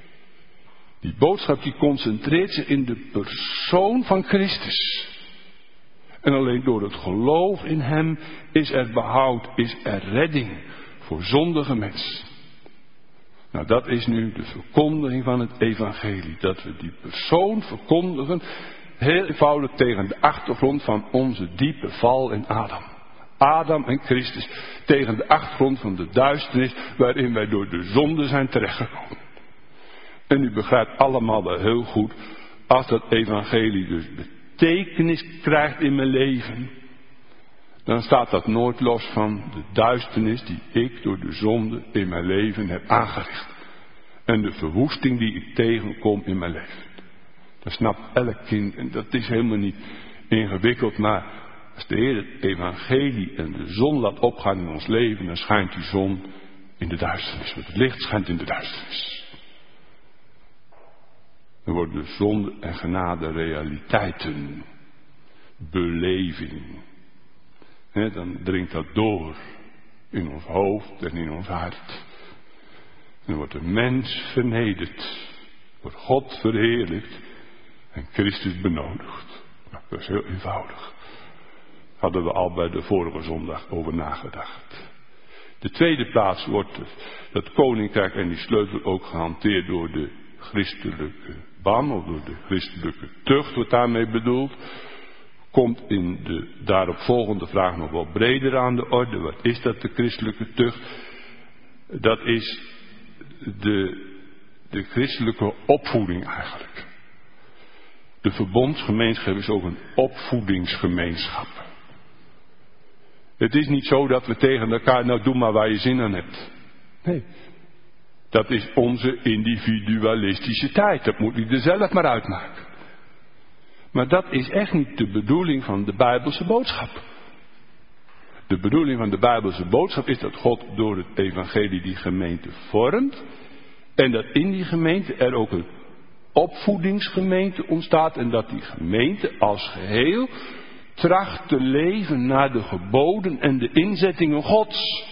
Die boodschap die concentreert zich in de persoon van Christus. En alleen door het geloof in hem is er behoud, is er redding voor zondige mensen. Nou, dat is nu de verkondiging van het evangelie. Dat we die persoon verkondigen, heel eenvoudig tegen de achtergrond van onze diepe val in Adam. Adam en Christus tegen de achtergrond van de duisternis waarin wij door de zonde zijn terechtgekomen. En u begrijpt allemaal wel heel goed, als dat evangelie dus betekenis krijgt in mijn leven, dan staat dat nooit los van de duisternis die ik door de zonde in mijn leven heb aangericht. En de verwoesting die ik tegenkom in mijn leven. Dat snapt elk kind en dat is helemaal niet ingewikkeld, maar als de Heer het evangelie en de zon laat opgaan in ons leven, dan schijnt die zon in de duisternis. Want het licht schijnt in de duisternis. Dan worden de zonde en genade realiteiten. Beleving. He, dan dringt dat door in ons hoofd en in ons hart. En dan wordt de mens vernederd. Wordt God verheerlijkt en Christus benodigd. Nou, dat is heel eenvoudig. Hadden we al bij de vorige zondag over nagedacht. De tweede plaats wordt dat koninkrijk en die sleutel ook gehanteerd door de christelijke ban of door de christelijke tucht wordt daarmee bedoeld. Komt in de daaropvolgende vraag nog wel breder aan de orde. Wat is dat, de christelijke tucht? Dat is de, de christelijke opvoeding eigenlijk. De verbondsgemeenschap is ook een opvoedingsgemeenschap. Het is niet zo dat we tegen elkaar, nou doe maar waar je zin aan hebt. Nee, dat is onze individualistische tijd. Dat moet u er zelf maar uitmaken. Maar dat is echt niet de bedoeling van de Bijbelse boodschap. De bedoeling van de Bijbelse boodschap is dat God door het evangelie die gemeente vormt. En dat in die gemeente er ook een opvoedingsgemeente ontstaat. En dat die gemeente als geheel tracht te leven naar de geboden en de inzettingen Gods.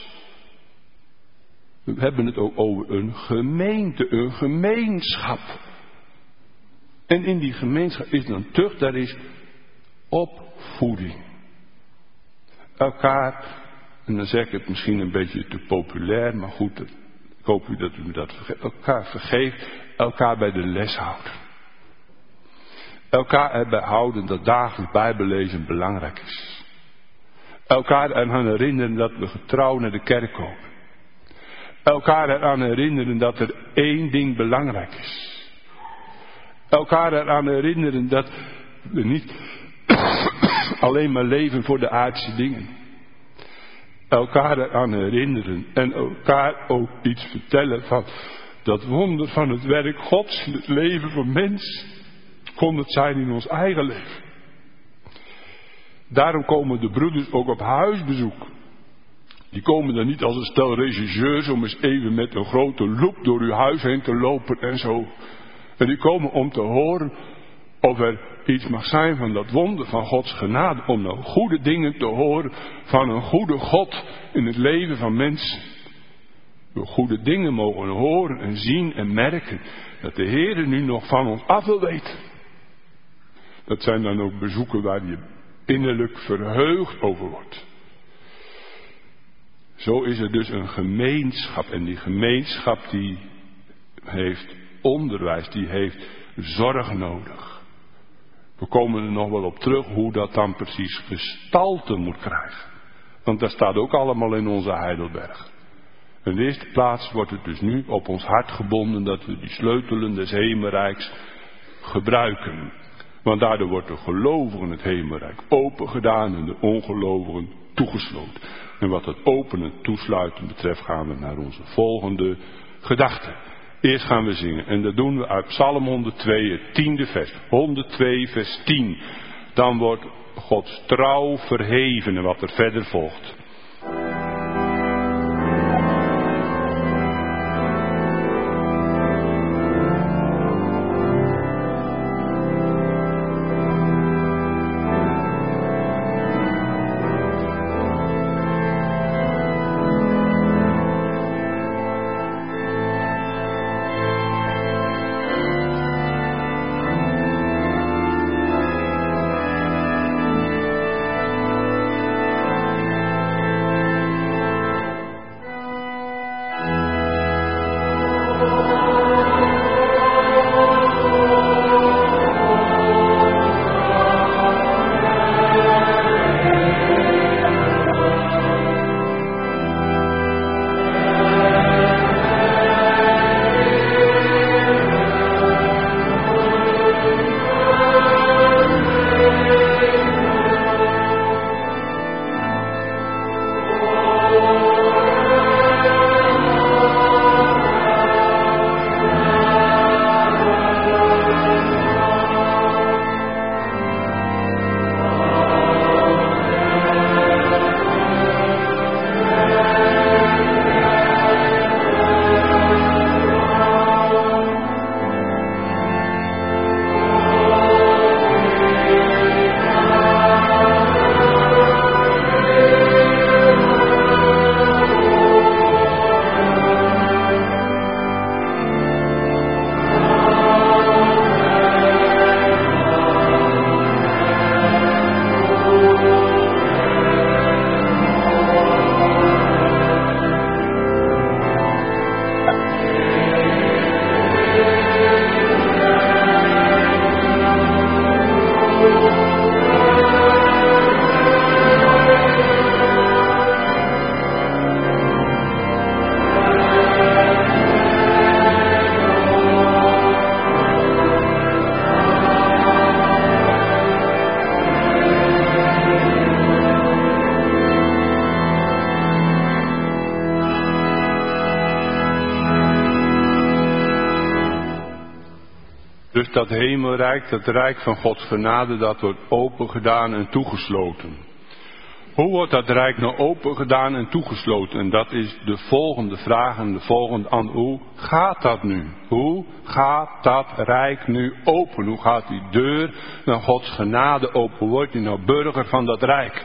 We hebben het ook over een gemeente, een gemeenschap. En in die gemeenschap is dan tucht, daar is opvoeding. Elkaar, en dan zeg ik het misschien een beetje te populair, maar goed, ik hoop u dat u me dat vergeeft. Elkaar vergeeft, elkaar bij de les houden. Elkaar erbij houden dat dagelijks Bijbellezen belangrijk is. Elkaar eraan herinneren dat we getrouw naar de kerk komen. Elkaar eraan herinneren dat er één ding belangrijk is. Elkaar eraan herinneren dat we niet alleen maar leven voor de aardse dingen. Elkaar eraan herinneren en elkaar ook iets vertellen van dat wonder van het werk Gods in het leven van mens. Kon het zijn in ons eigen leven. Daarom komen de broeders ook op huisbezoek. Die komen dan niet als een stel regisseurs om eens even met een grote loep door uw huis heen te lopen en zo. En die komen om te horen of er iets mag zijn van dat wonder van Gods genade. Om nou goede dingen te horen van een goede God in het leven van mensen. We goede dingen mogen horen en zien en merken dat de Heer nu nog van ons af wil weten. Dat zijn dan ook bezoeken waar je innerlijk verheugd over wordt. Zo is er dus een gemeenschap. En die gemeenschap die heeft onderwijs, die heeft zorg nodig. We komen er nog wel op terug hoe dat dan precies gestalte moet krijgen. Want dat staat ook allemaal in onze Heidelberg. In de eerste plaats wordt het dus nu op ons hart gebonden dat we die sleutelen des hemelrijks gebruiken. Want daardoor wordt de gelovigen het hemelrijk open gedaan en de ongelovigen toegesloten. En wat het openen en toesluiten betreft gaan we naar onze volgende gedachte. Eerst gaan we zingen en dat doen we uit Psalm honderdtwee, het tiende vers. honderdtwee vers tien. Dan wordt Gods trouw verheven en wat er verder volgt. Dus dat hemelrijk, dat rijk van Gods genade, dat wordt opengedaan en toegesloten. Hoe wordt dat rijk nou opengedaan en toegesloten? En dat is de volgende vraag en de volgende antwoord. Hoe gaat dat nu? Hoe gaat dat rijk nu open? Hoe gaat die deur naar Gods genade open? Wordt u nou burger van dat rijk?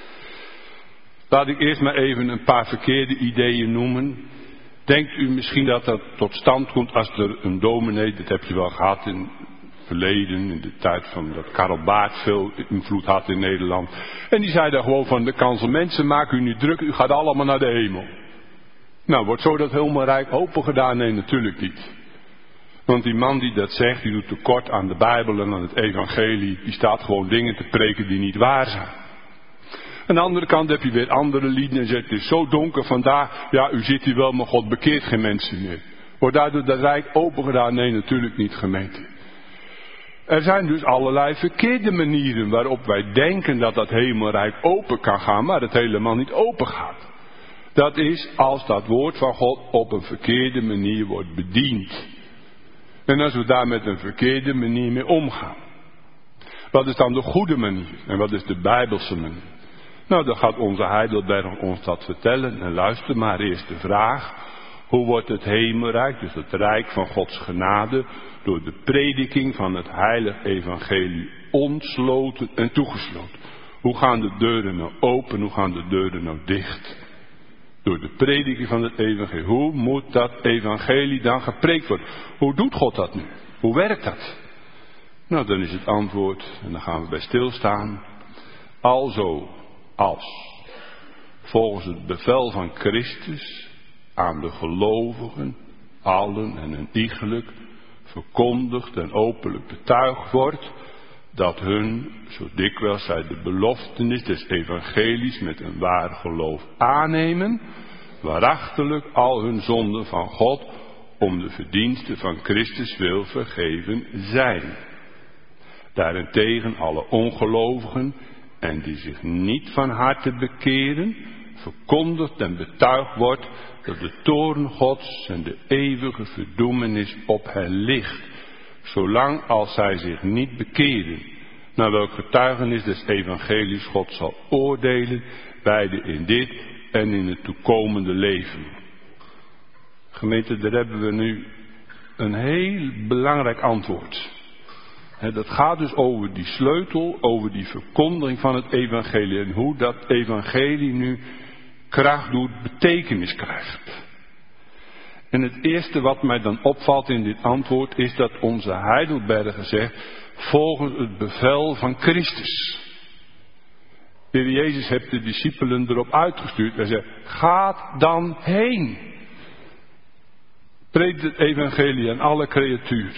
Laat ik eerst maar even een paar verkeerde ideeën noemen. Denkt u misschien dat dat tot stand komt als er een dominee, dat heb je wel gehad in het verleden, in de tijd van dat Karel Baart veel invloed had in Nederland. En die zei daar gewoon van, de kansen mensen, maak u niet druk, u gaat allemaal naar de hemel. Nou, wordt zo dat helemaal rijk open gedaan? Nee, natuurlijk niet. Want die man die dat zegt, die doet tekort aan de Bijbel en aan het evangelie, die staat gewoon dingen te preken die niet waar zijn. Aan de andere kant heb je weer andere lieden en zegt, het is zo donker vandaag, ja, u zit hier wel, maar God bekeert geen mensen meer. Wordt daardoor dat rijk open gedaan? Nee, natuurlijk niet, gemeente. Er zijn dus allerlei verkeerde manieren waarop wij denken dat dat hemelrijk open kan gaan, maar het helemaal niet open gaat. Dat is als dat woord van God op een verkeerde manier wordt bediend. En als we daar met een verkeerde manier mee omgaan. Wat is dan de goede manier? En wat is de Bijbelse manier? Nou, dan gaat onze Heidelberg ons dat vertellen. En luister maar eerst de vraag. Hoe wordt het hemelrijk, dus het rijk van Gods genade, door de prediking van het heilige evangelie ontsloten en toegesloten? Hoe gaan de deuren nou open, hoe gaan de deuren nou dicht? Door de prediking van het evangelie. Hoe moet dat evangelie dan gepreekt worden? Hoe doet God dat nu? Hoe werkt dat? Nou, dan is het antwoord, en dan gaan we bij stilstaan. Alzo als volgens het bevel van Christus aan de gelovigen, allen en een iegelijk, verkondigd en openlijk betuigd wordt, dat hun, zo dikwijls zij de beloftenis des evangelies met een waar geloof aannemen, waarachterlijk al hun zonden van God om de verdiensten van Christus wil vergeven zijn. Daarentegen alle ongelovigen en die zich niet van harte bekeren, verkondigd en betuigd wordt dat de toorn Gods en de eeuwige verdoemenis op hen ligt, zolang als zij zich niet bekeren, naar welk getuigenis des evangelies God zal oordelen, beide in dit en in het toekomende leven. Gemeente, daar hebben we nu een heel belangrijk antwoord. He, dat gaat dus over die sleutel, over die verkondiging van het evangelie en hoe dat evangelie nu kracht doet, betekenis krijgt. En het eerste wat mij dan opvalt in dit antwoord is dat onze Heidelberger zegt, volgens het bevel van Christus. De Heer Jezus heeft de discipelen erop uitgestuurd. Hij zegt, gaat dan heen. Predikt het evangelie aan alle creatuur.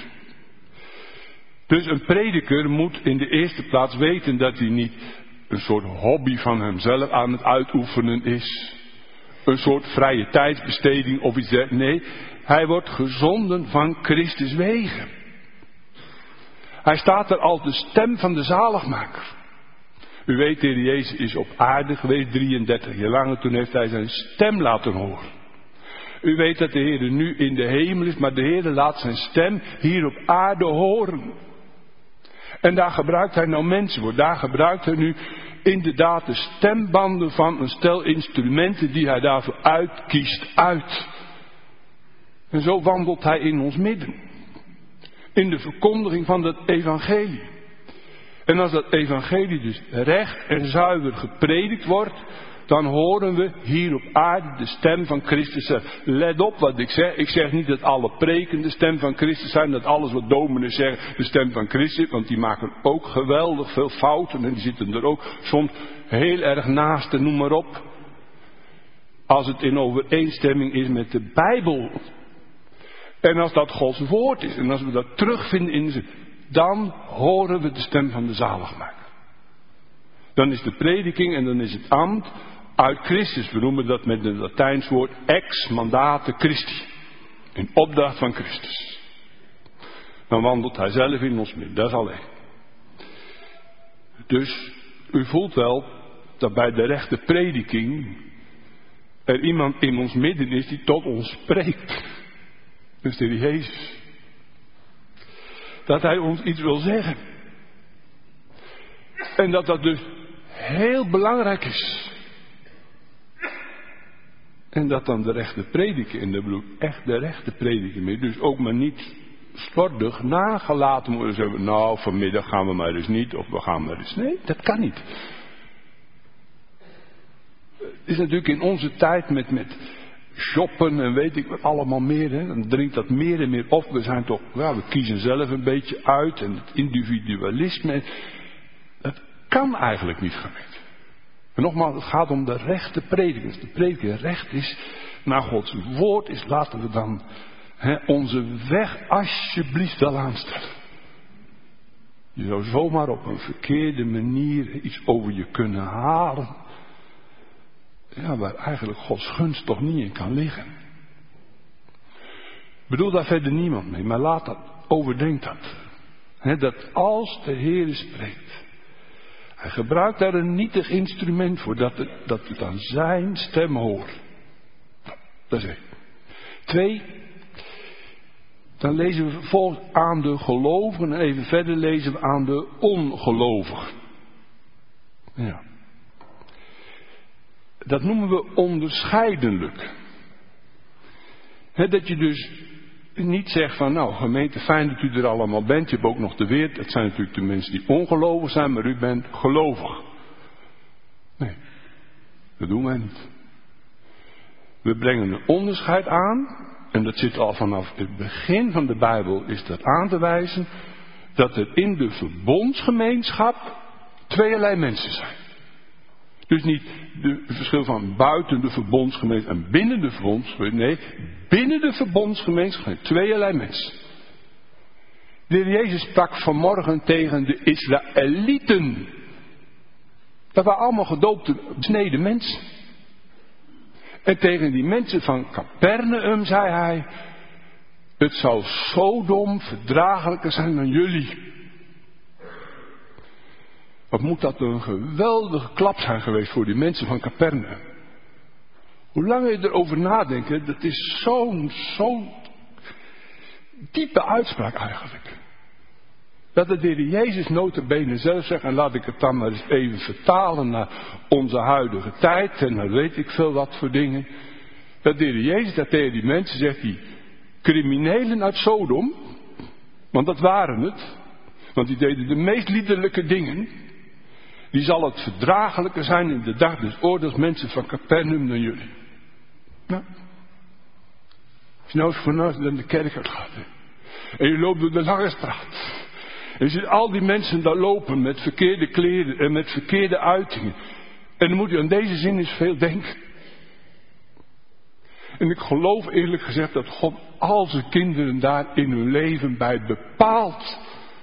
Dus een prediker moet in de eerste plaats weten dat hij niet een soort hobby van hemzelf aan het uitoefenen is. Een soort vrije tijdsbesteding of iets dergelijks. Nee, hij wordt gezonden van Christus wegen. Hij staat er als de stem van de zaligmaker. U weet, de Heer Jezus is op aarde geweest, drieëndertig jaar lang, en toen heeft hij zijn stem laten horen. U weet dat de Heer nu in de hemel is, maar de Heer laat zijn stem hier op aarde horen. En daar gebruikt hij nou mensen voor. Daar gebruikt hij nu inderdaad de stembanden van een stel instrumenten die hij daarvoor uitkiest uit. En zo wandelt hij in ons midden. In de verkondiging van dat evangelie. En als dat evangelie dus recht en zuiver gepredikt wordt, dan horen we hier op aarde de stem van Christus zelf. Let op wat ik zeg. Ik zeg niet dat alle preken de stem van Christus zijn. Dat alles wat dominees zeggen de stem van Christus is. Want die maken ook geweldig veel fouten. En die zitten er ook soms heel erg naast en noem maar op. Als het in overeenstemming is met de Bijbel. En als dat Gods woord is. En als we dat terugvinden in de Dan horen we de stem van de zaligmaker. Dan is de prediking en dan is het ambt uit Christus. We noemen dat met het Latijns woord ex mandate Christi. In opdracht van Christus. Dan wandelt hij zelf in ons midden. Dat is alleen. Dus u voelt wel dat bij de rechte prediking er iemand in ons midden is die tot ons spreekt. Dus de Heer Jezus. Dat hij ons iets wil zeggen. En dat dat dus heel belangrijk is. En dat dan de rechte prediking, en dat bedoel ik echt de rechte prediking mee, dus ook maar niet slordig nagelaten worden zeggen, nou vanmiddag gaan we maar eens niet, of we gaan maar eens. Nee, dat kan niet. Het is natuurlijk in onze tijd met, met shoppen en weet ik wat allemaal meer, hè, dan dringt dat meer en meer op. We zijn toch, ja, we kiezen zelf een beetje uit en het individualisme, dat kan eigenlijk niet gemeente. En nogmaals, het gaat om de rechte prediking. Als de prediking recht is, naar Gods woord is, laten we dan he, onze weg alsjeblieft wel aanstellen. Je zou zomaar op een verkeerde manier iets over je kunnen halen. Ja, waar eigenlijk Gods gunst toch niet in kan liggen. Ik bedoel daar verder niemand mee, maar laat dat, overdenk dat. He, dat als de Heer spreekt, hij gebruikt daar een nietig instrument voor, dat het, dat het aan zijn stem hoort. Nou, dat is één. Twee, dan lezen we vervolgens aan de gelovigen en even verder lezen we aan de ongelovigen. Ja. Dat noemen we onderscheidelijk. He, dat je dus niet zegt van, nou gemeente, fijn dat u er allemaal bent. Je hebt ook nog de weer. Dat zijn natuurlijk de mensen die ongelovig zijn, maar u bent gelovig. Nee, dat doen wij niet. We brengen een onderscheid aan. En dat zit al vanaf het begin van de Bijbel, is dat aan te wijzen. Dat er in de verbondsgemeenschap tweeërlei mensen zijn. Dus niet de, het verschil van buiten de verbondsgemeenschap en binnen de verbondsgemeenschap. Nee, binnen de verbondsgemeenschap zijn tweeërlei mensen. De Heer Jezus sprak vanmorgen tegen de Israëlieten. Dat waren allemaal gedoopte, besneden mensen. En tegen die mensen van Capernaum zei hij, het zal Sodom verdraaglijker zijn dan jullie. Wat moet dat een geweldige klap zijn geweest voor die mensen van Capernaum. Hoe langer je erover nadenkt, dat is zo'n, zo'n diepe uitspraak eigenlijk. Dat de Heer Jezus nota bene zelf zegt, en laat ik het dan maar eens even vertalen naar onze huidige tijd, en dan weet ik veel wat voor dingen. Dat de Heer Jezus dat tegen die mensen zegt, die criminelen uit Sodom, want dat waren het, want die deden de meest liederlijke dingen. Die zal het verdraaglijker zijn in de dag des oordeels mensen van Capernaum dan jullie. Nou. Als je nou eens vanuit naar de kerk uit gaat. Hè, en je loopt door de lange straat. En je ziet al die mensen daar lopen met verkeerde kleren en met verkeerde uitingen. En dan moet je aan deze zin eens veel denken. En ik geloof eerlijk gezegd dat God al zijn kinderen daar in hun leven bij bepaalt.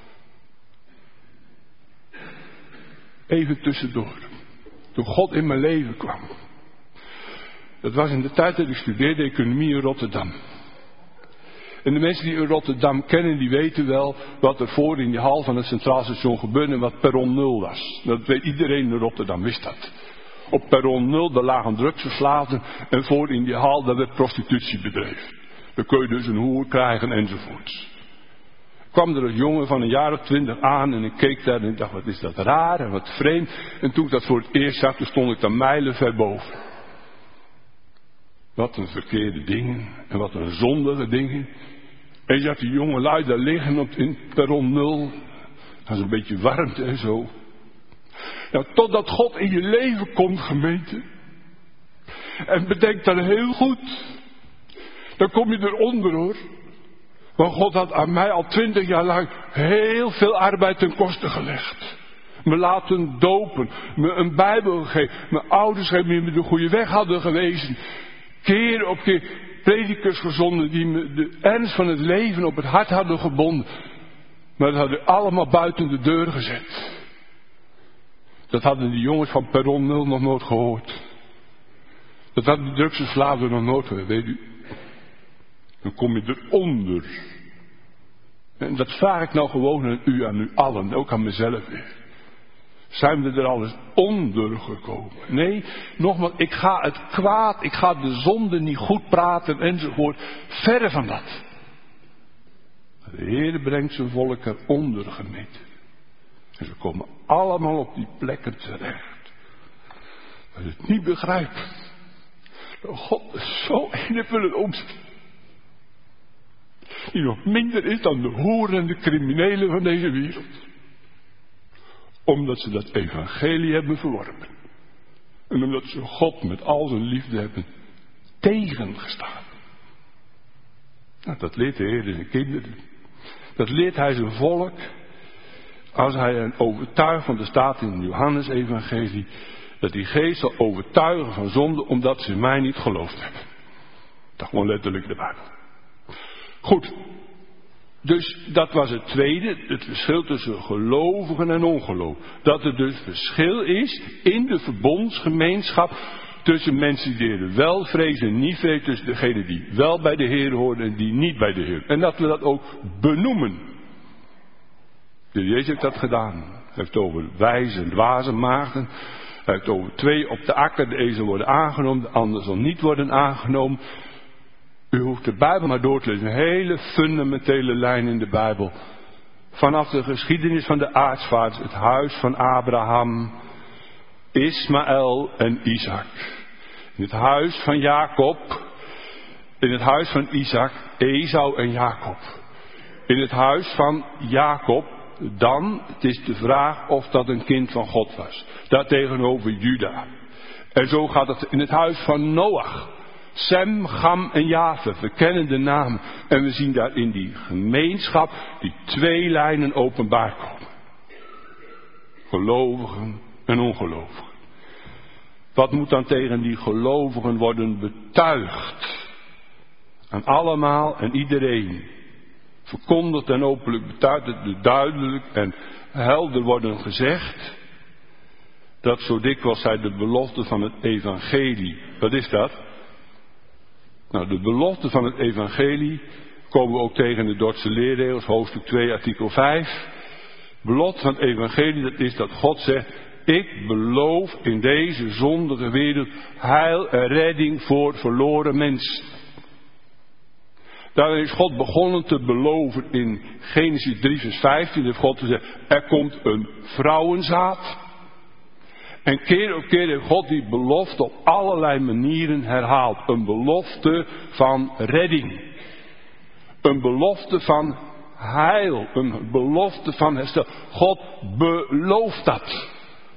Even tussendoor. Toen God in mijn leven kwam. Dat was in de tijd dat ik studeerde economie in Rotterdam. En de mensen die in Rotterdam kennen, die weten wel wat er voor in die hal van het Centraal Station gebeurde en wat perron nul was. Dat weet iedereen in Rotterdam, wist dat. Op perron nul, daar lagen drugsverslaafden en voor in die hal, daar werd prostitutie bedreven. Dan kun je dus een hoer krijgen enzovoorts. Kwam er een jongen van een jaar of twintig aan en ik keek daar en ik dacht, wat is dat raar en wat vreemd. En toen ik dat voor het eerst zag, toen stond ik daar mijlen ver boven. Wat een verkeerde dingen en wat een zondige dingen. En je zag die jonge lui daar liggen op in perron nul. Dat is een beetje warmte en zo. Nou, totdat God in je leven komt, gemeente. En bedenk dan heel goed. Dan kom je eronder hoor. Want God had aan mij al twintig jaar lang heel veel arbeid ten koste gelegd. Me laten dopen. Me een Bijbel gegeven. Mijn ouders die me de goede weg hadden gewezen. Keer op keer predikers gezonden die me de ernst van het leven op het hart hadden gebonden. Maar dat hadden allemaal buiten de deur gezet. Dat hadden die jongens van Perron nul nog nooit gehoord. Dat hadden die drugsverslaafden nog nooit gehoord, weet u. Dan kom je eronder. En dat vraag ik nou gewoon aan u, aan u allen, ook aan mezelf weer. Zijn we er al eens onder gekomen? Nee, nogmaals, ik ga het kwaad, ik ga de zonde niet goed praten enzovoort. Verre van dat. De Heer brengt zijn volk eronder, gemeente. En ze komen allemaal op die plekken terecht. Dat je het niet begrijpt. God is zo een omzet. Die nog minder is dan de hoeren en de criminelen van deze wereld. Omdat ze dat evangelie hebben verworpen. En omdat ze God met al zijn liefde hebben tegengestaan. Nou, dat leert de Heer zijn kinderen. Dat leert hij zijn volk. Als hij hen overtuigt, want er staat in het Johannes-evangelie, dat die geest zal overtuigen van zonde, omdat ze mij niet geloofd hebben. Dat gewoon letterlijk de Bijbel. Goed. Dus dat was het tweede, het verschil tussen gelovigen en ongelovigen. Dat er dus verschil is in de verbondsgemeenschap tussen mensen die de Heer wel vrezen en niet vrezen, tussen degenen die wel bij de Heer horen en die niet bij de Heer. En dat we dat ook benoemen. De Heer Jezus heeft dat gedaan. Hij heeft over wijze en dwaze maagden. Hij heeft over twee op de akker, de een zal worden aangenomen, de ander zal niet worden aangenomen. U hoeft de Bijbel maar door te lezen. Een hele fundamentele lijn in de Bijbel. Vanaf de geschiedenis van de aartsvaders, het huis van Abraham, Ismaël en Isaac. In het huis van Jacob, in het huis van Isaac, Esau en Jacob. In het huis van Jacob, dan, het is de vraag of dat een kind van God was. Daartegenover Juda. En zo gaat het in het huis van Noach. Sem, Gam en Jafet, we kennen de namen. En we zien daar in die gemeenschap die twee lijnen openbaar komen. Gelovigen en ongelovigen. Wat moet dan tegen die gelovigen worden betuigd? Aan allemaal en iedereen. Verkondigd en openlijk betuigd, het duidelijk en helder worden gezegd. Dat zo dikwijls zij de belofte van het evangelie. Wat is dat? Nou, de belofte van het evangelie komen we ook tegen in de Dordtse leerregels, hoofdstuk twee, artikel vijf. Belofte van het evangelie, dat is dat God zegt, ik beloof in deze zondige wereld heil en redding voor verloren mensen. Daarin is God begonnen te beloven in Genesis drie vers vijftien, heeft God gezegd, er komt een vrouwenzaad. En keer op keer heeft God die belofte op allerlei manieren herhaald. Een belofte van redding. Een belofte van heil. Een belofte van herstel. God belooft dat.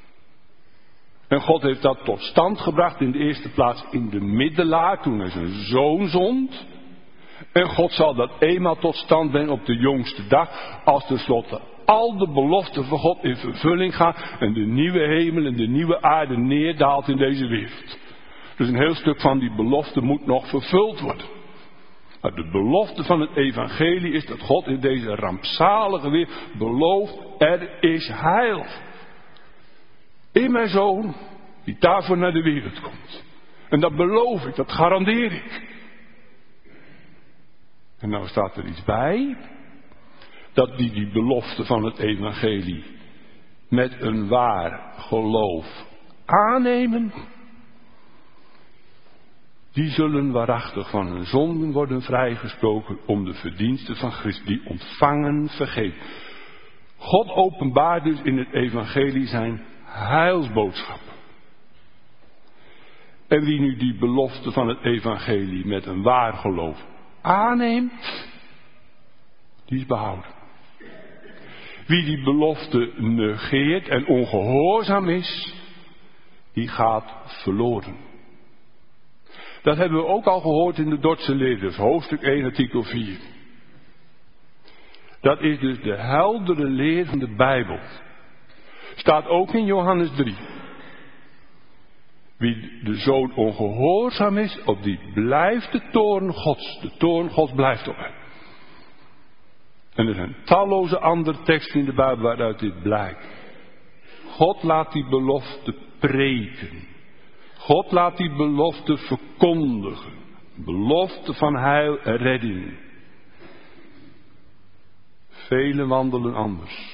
En God heeft dat tot stand gebracht in de eerste plaats in de middelaar, toen hij zijn zoon zond. En God zal dat eenmaal tot stand brengen op de jongste dag, als tenslotte al de beloften van God in vervulling gaan en de nieuwe hemel en de nieuwe aarde neerdaalt in deze wereld. Dus een heel stuk van die belofte moet nog vervuld worden. Maar de belofte van het evangelie is dat God in deze rampzalige wereld belooft, er is heil. In mijn zoon, die daarvoor naar de wereld komt. En dat beloof ik, dat garandeer ik. En nou staat er iets bij. Dat die die belofte van het evangelie met een waar geloof aannemen. Die zullen waarachtig van hun zonden worden vrijgesproken om de verdiensten van Christus die ontvangen vergeven. God openbaart dus in het evangelie zijn heilsboodschap. En wie nu die belofte van het evangelie met een waar geloof aanneemt, die is behouden. Wie die belofte negeert en ongehoorzaam is, die gaat verloren. Dat hebben we ook al gehoord in de Dordtse leerders, hoofdstuk één, artikel vier. Dat is dus de heldere leer van de Bijbel. Staat ook in Johannes drie. Wie de zoon ongehoorzaam is, op die blijft de toorn Gods. De toorn Gods blijft op hem. En er zijn talloze andere teksten in de Bijbel waaruit dit blijkt. God laat die belofte preken. God laat die belofte verkondigen. Belofte van heil en redding. Velen wandelen anders.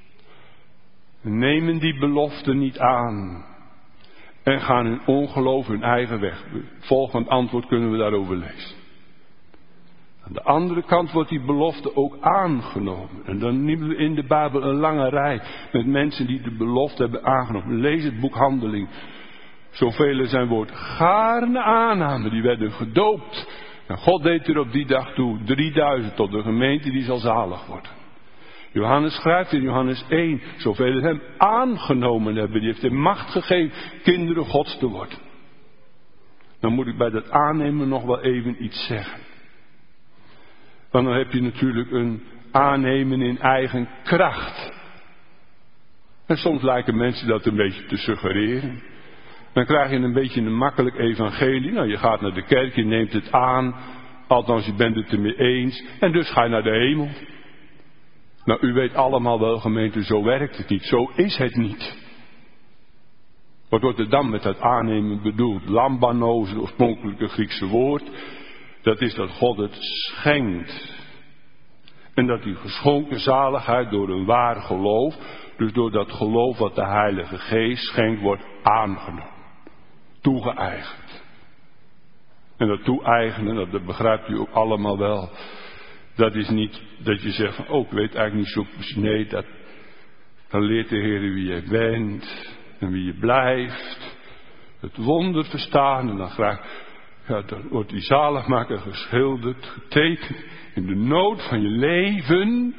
Nemen die belofte niet aan. En gaan in ongeloof hun eigen weg. Volgend antwoord kunnen we daarover lezen. Aan de andere kant wordt die belofte ook aangenomen. En dan nemen we in de Bijbel een lange rij met mensen die de belofte hebben aangenomen. Lees het boek Handeling. Zoveel zijn woord gaarne aannamen. Die werden gedoopt. En God deed er op die dag toe drieduizend tot de gemeente die zal zalig worden. Johannes schrijft in Johannes één. Zoveel hem aangenomen hebben. Die heeft hem macht gegeven kinderen Gods te worden. Dan moet ik bij dat aannemen nog wel even iets zeggen. Want dan heb je natuurlijk een aannemen in eigen kracht. En soms lijken mensen dat een beetje te suggereren. Dan krijg je een beetje een makkelijk evangelie. Nou, je gaat naar de kerk, je neemt het aan. Althans, je bent het ermee eens. En dus ga je naar de hemel. Nou, u weet allemaal wel, gemeente, zo werkt het niet. Zo is het niet. Wat wordt er dan met dat aannemen bedoeld? Lambano, het oorspronkelijke Griekse woord. Dat is dat God het schenkt. En dat die geschonken zaligheid door een waar geloof, dus door dat geloof wat de Heilige Geest schenkt, wordt aangenomen. Toegeëigend. En dat toe-eigenen, dat begrijpt u ook allemaal wel. Dat is niet dat je zegt van, oh, ik weet eigenlijk niet zo precies. Nee, dat, dan leert de Heer wie je bent en wie je blijft. Het wonder verstaan en dan graag, ja, dan wordt die zaligmaker geschilderd, getekend in de nood van je leven.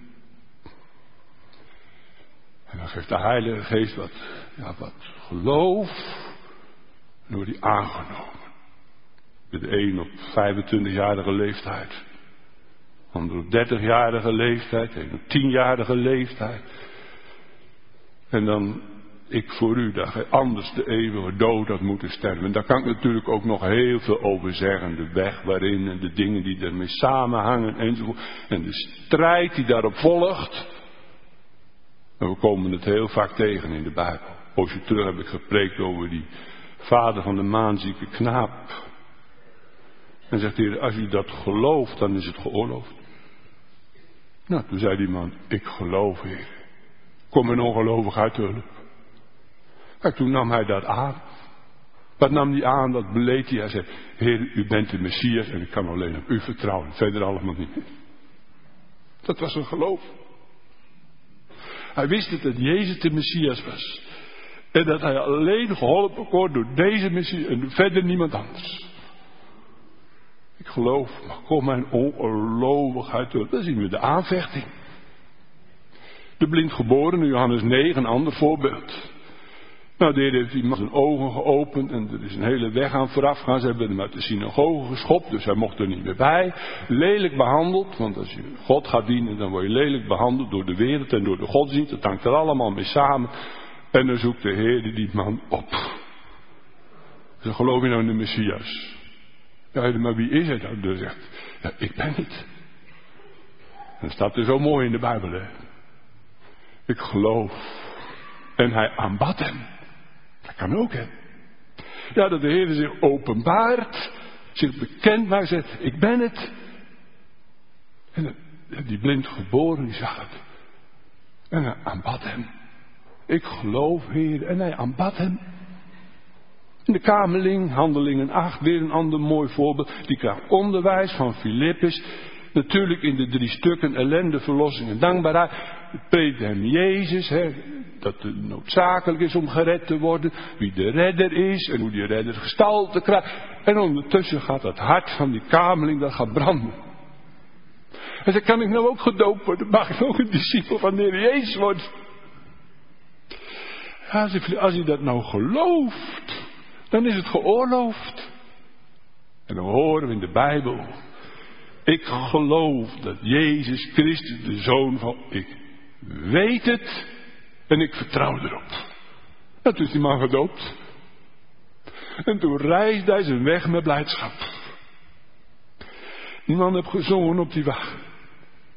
En dan geeft de Heilige Geest wat, ja, wat geloof. En wordt die aangenomen. De een op vijfentwintigjarige leeftijd. Ander op dertigjarige leeftijd. Een op tienjarige leeftijd. En dan, ik voor u, dat gij anders de eeuwige dood had moeten sterven. En daar kan ik natuurlijk ook nog heel veel over zeggen. De weg waarin en de dingen die ermee samenhangen enzovoort. En de strijd die daarop volgt. En we komen het heel vaak tegen in de Bijbel. Poosje terug heb ik gepreekt over die vader van de maanzieke knaap. En zegt de Heer, als u dat gelooft, dan is het geoorloofd. Nou, toen zei die man, ik geloof, Heer. Kom een ongelovig uit hulp. En toen nam hij dat aan. Wat nam hij aan? Dat beleed hij. Hij zei, Heer, u bent de Messias en ik kan alleen op u vertrouwen. Verder allemaal niet. Dat was een geloof. Hij wist het dat Jezus de Messias was. En dat hij alleen geholpen kon door deze Messias en verder niemand anders. Ik geloof, maar kom mijn ongelovigheid door. Dat zien we de aanvechting. De blindgeborene, Johannes negen, een ander voorbeeld. Nou, de Heer heeft iemand zijn ogen geopend en er is een hele weg aan vooraf gegaan. Ze hebben hem uit de synagoge geschopt, dus hij mocht er niet meer bij. Lelijk behandeld, want als je God gaat dienen, dan word je lelijk behandeld door de wereld en door de godsdienst. Dat hangt er allemaal mee samen. En dan zoekt de Heer die man op. Ze geloof je nou in de Messias? Ja, maar wie is hij dan? Dus zegt, ja, ik ben het. Dat staat er zo mooi in de Bijbel, hè. Ik geloof. En hij aanbad hem. Dat kan ook, hè. Ja, dat de Heer zich openbaart, zich bekend maakt, zegt, ik ben het. En die blind geboren, die zag het. En hij aanbad hem. Ik geloof, Heer. En hij aanbad hem. In de Kamerling, Handelingen acht, weer een ander mooi voorbeeld. Die krijgt onderwijs van Filippus. Natuurlijk in de drie stukken ellende, verlossing en dankbaarheid. Preekt hem Jezus, hè, dat het noodzakelijk is om gered te worden. Wie de redder is en hoe die redder gestalte krijgt. En ondertussen gaat het hart van die Kamerling, dat gaat branden. En zei, kan ik nou ook gedoopt worden? Mag ik ook een discipel van de Heer Jezus worden? Ja, als je dat nou gelooft, dan is het geoorloofd. En dan horen we in de Bijbel. Ik geloof dat Jezus Christus de Zoon van... Ik weet het en ik vertrouw erop. En toen is die man gedoopt. En toen reisde hij zijn weg met blijdschap. Die man heeft gezongen op die wagen.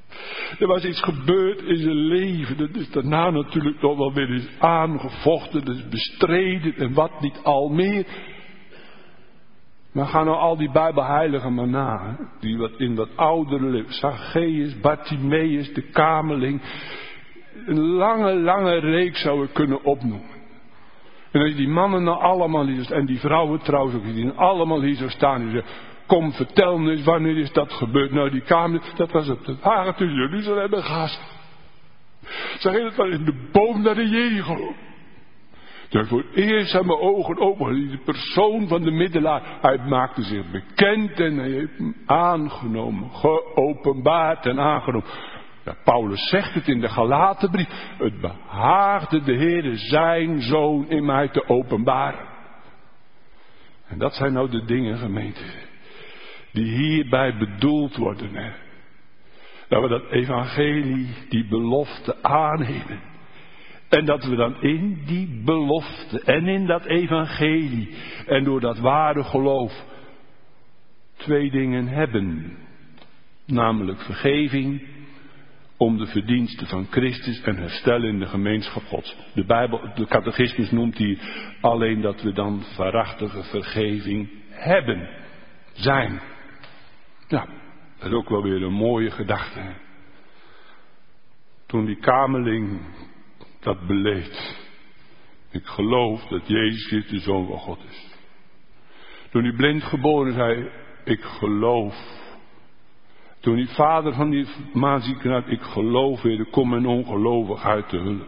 Er was iets gebeurd in zijn leven. Dat is daarna natuurlijk nog wel weer eens aangevochten. Dat is bestreden en wat niet al meer. Maar ga nou al die Bijbelheiligen maar na. Hè? Die wat in wat oudere leven. Zacchaeus, Bartimaeus, de kameling. Een lange, lange reeks zou ik kunnen opnoemen. En als je die mannen nou allemaal hier, en die vrouwen trouwens ook, die allemaal hier zo staan. Die zeggen, kom vertel me eens, wanneer is dat gebeurd? Nou die kamer, dat was op de hagen tussen Jeruzalem en Gaza. Zeg je dat was in de boom naar de Jericho. Toen voor het eerst aan mijn ogen open, die persoon van de middelaar, hij maakte zich bekend en hij heeft hem aangenomen, geopenbaard en aangenomen. Ja, Paulus zegt het in de Galatenbrief. Het behaagde de Heere zijn zoon in mij te openbaren. En dat zijn nou de dingen, gemeente, die hierbij bedoeld worden. Hè? Dat we dat evangelie, die belofte aannemen. En dat we dan in die belofte en in dat evangelie en door dat ware geloof twee dingen hebben. Namelijk vergeving om de verdiensten van Christus en herstel in de gemeenschap Gods. De Bijbel, de catechismus noemt hier alleen dat we dan waarachtige vergeving hebben, zijn. Ja, dat is ook wel weer een mooie gedachte. Hè? Toen die kameling dat beleed. Ik geloof dat Jezus Christus de Zoon van God is. Toen die blind geboren zei, ik geloof. Toen die vader van die maanzieke had, ik geloof weer, kom mijn ongelovigheid te hulp.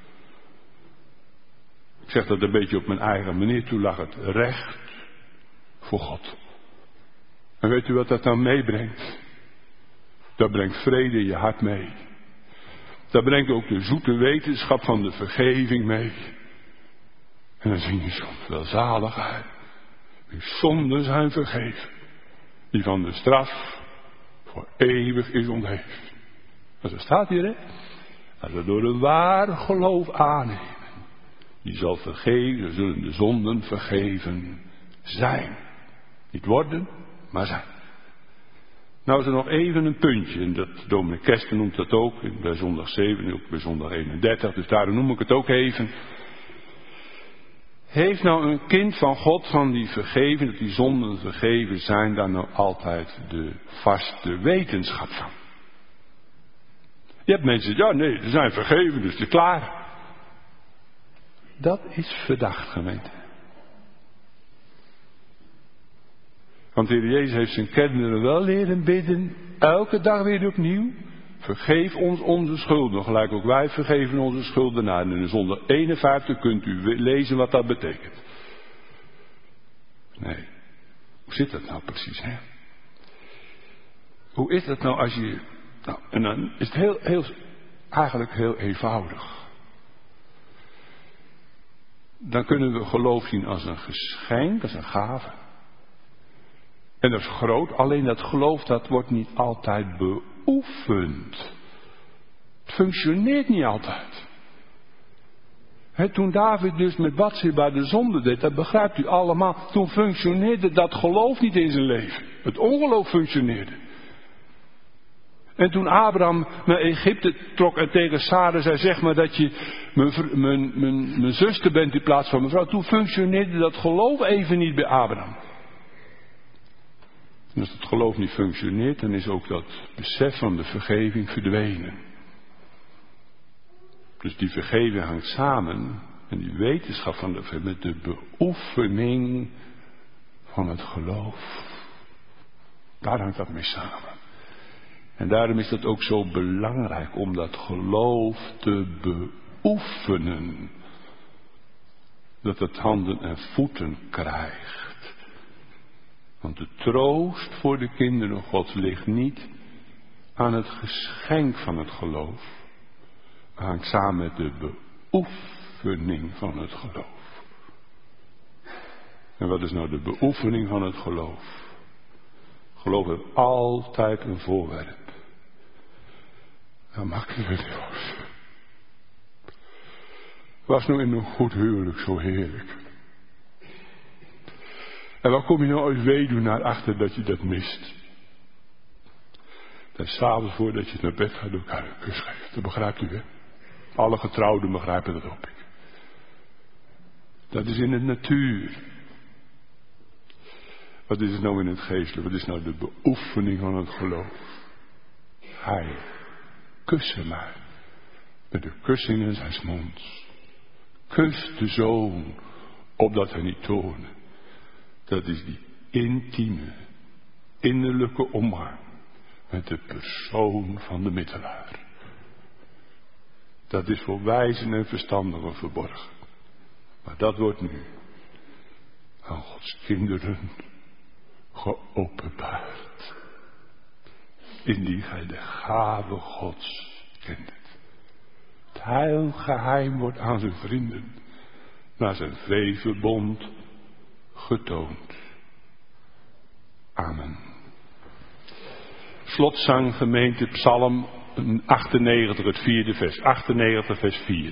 Ik zeg dat een beetje op mijn eigen manier, toen lag het recht voor God. En weet u wat dat dan meebrengt? Dat brengt vrede in je hart mee. Dat brengt ook de zoete wetenschap van de vergeving mee. En dan zing je soms wel zaligheid. Uw zonden zijn vergeven. Die van de straf voor eeuwig is ontheven. Maar zo staat hier, hè. Als we door een ware geloof aannemen. Die zal vergeven, zullen de zonden vergeven zijn. Niet worden, maar zijn. Nou is er nog even een puntje, en dat dominee Kersten noemt dat ook, bij zondag zeven en ook bij zondag eenendertig, dus daarom noem ik het ook even. Heeft nou een kind van God van die vergeven, dat die zonden vergeven zijn, daar nou altijd de vaste wetenschap van? Je hebt mensen die zeggen, ja nee, ze zijn vergeven, dus het is klaar. Dat is verdacht, gemeente. Want de Heer Jezus heeft zijn kinderen wel leren bidden, elke dag weer opnieuw. Vergeef ons onze schulden, gelijk ook wij vergeven onze schuldenaren. En in zondag eenenvijftig kunt u lezen wat dat betekent. Nee, hoe zit dat nou precies, hè? Hoe is dat nou als je... Nou, en dan is het heel, heel, eigenlijk heel eenvoudig. Dan kunnen we geloof zien als een geschenk, als een gave. En dat is groot, alleen dat geloof dat wordt niet altijd beoefend. Het functioneert niet altijd. He, toen David dus met Batsheba de zonde deed, dat begrijpt u allemaal. Toen functioneerde dat geloof niet in zijn leven. Het ongeloof functioneerde. En toen Abraham naar Egypte trok en tegen Sarah zei, zeg maar dat je mijn, mijn, mijn, mijn zuster bent in plaats van mijn vrouw. Toen functioneerde dat geloof even niet bij Abraham. En als het geloof niet functioneert, dan is ook dat besef van de vergeving verdwenen. Dus die vergeving hangt samen, en die wetenschap van de, met de beoefening van het geloof. Daar hangt dat mee samen. En daarom is het ook zo belangrijk om dat geloof te beoefenen. Dat het handen en voeten krijgt. Want de troost voor de kinderen Gods ligt niet aan het geschenk van het geloof. Het hangt samen met de beoefening van het geloof. En wat is nou de beoefening van het geloof? Geloof heeft altijd een voorwerp. Dat mag ik het Joost. Was nou in een goed huwelijk zo heerlijk. En waar kom je nou als weduwnaar achter dat je dat mist? Dat is 's avonds voordat je naar bed gaat elkaar een kus geven. Dat begrijpt u, hè? Alle getrouwden begrijpen dat ook. Dat is in de natuur. Wat is het nou in het geestelijk? Wat is nou de beoefening van het geloof? Hij, kussen maar. Met de kussingen zijns monds. Kus de zoon, opdat hij niet toorne. Dat is die intieme, innerlijke omgang met de persoon van de middelaar. Dat is voor wijzen en verstandigen verborgen. Maar dat wordt nu aan Gods kinderen geopenbaard. Indien gij de gave Gods kent. Het heilgeheim wordt aan zijn vrienden naar zijn vredeverbond getoond. Amen. Slotzang gemeente Psalm achtennegentig, het vierde vers. achtennegentig vers vier.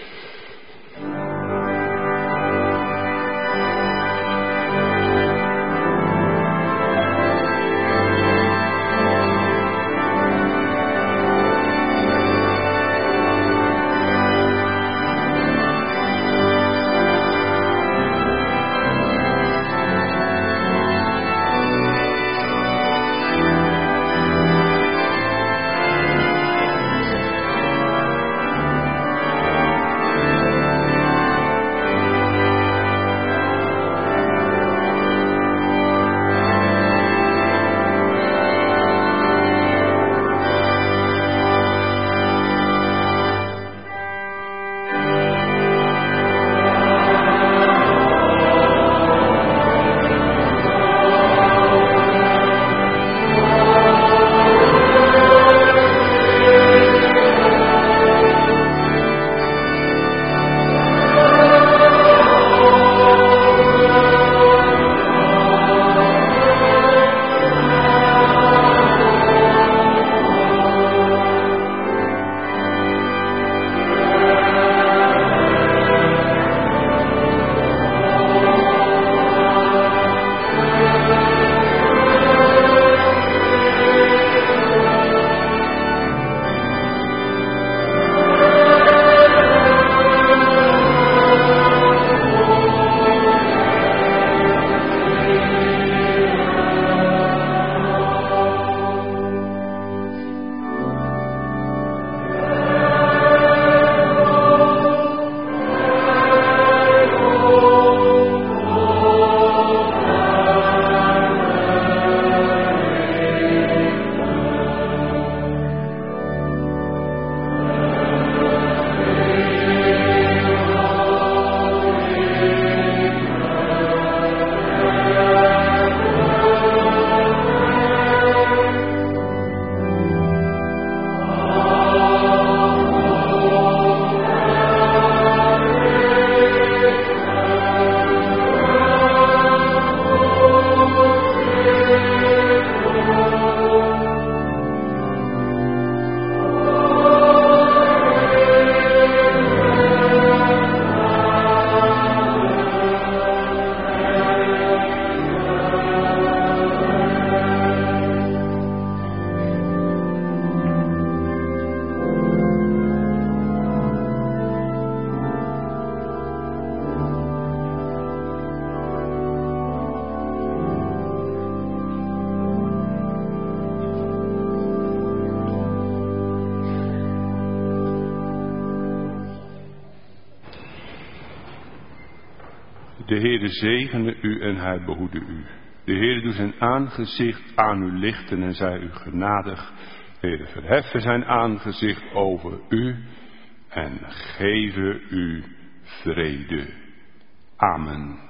De Heere zegene u en hij behoede u. De Heere doet zijn aangezicht aan u lichten en zij u genadig. De Heere verheffen zijn aangezicht over u en geven u vrede. Amen.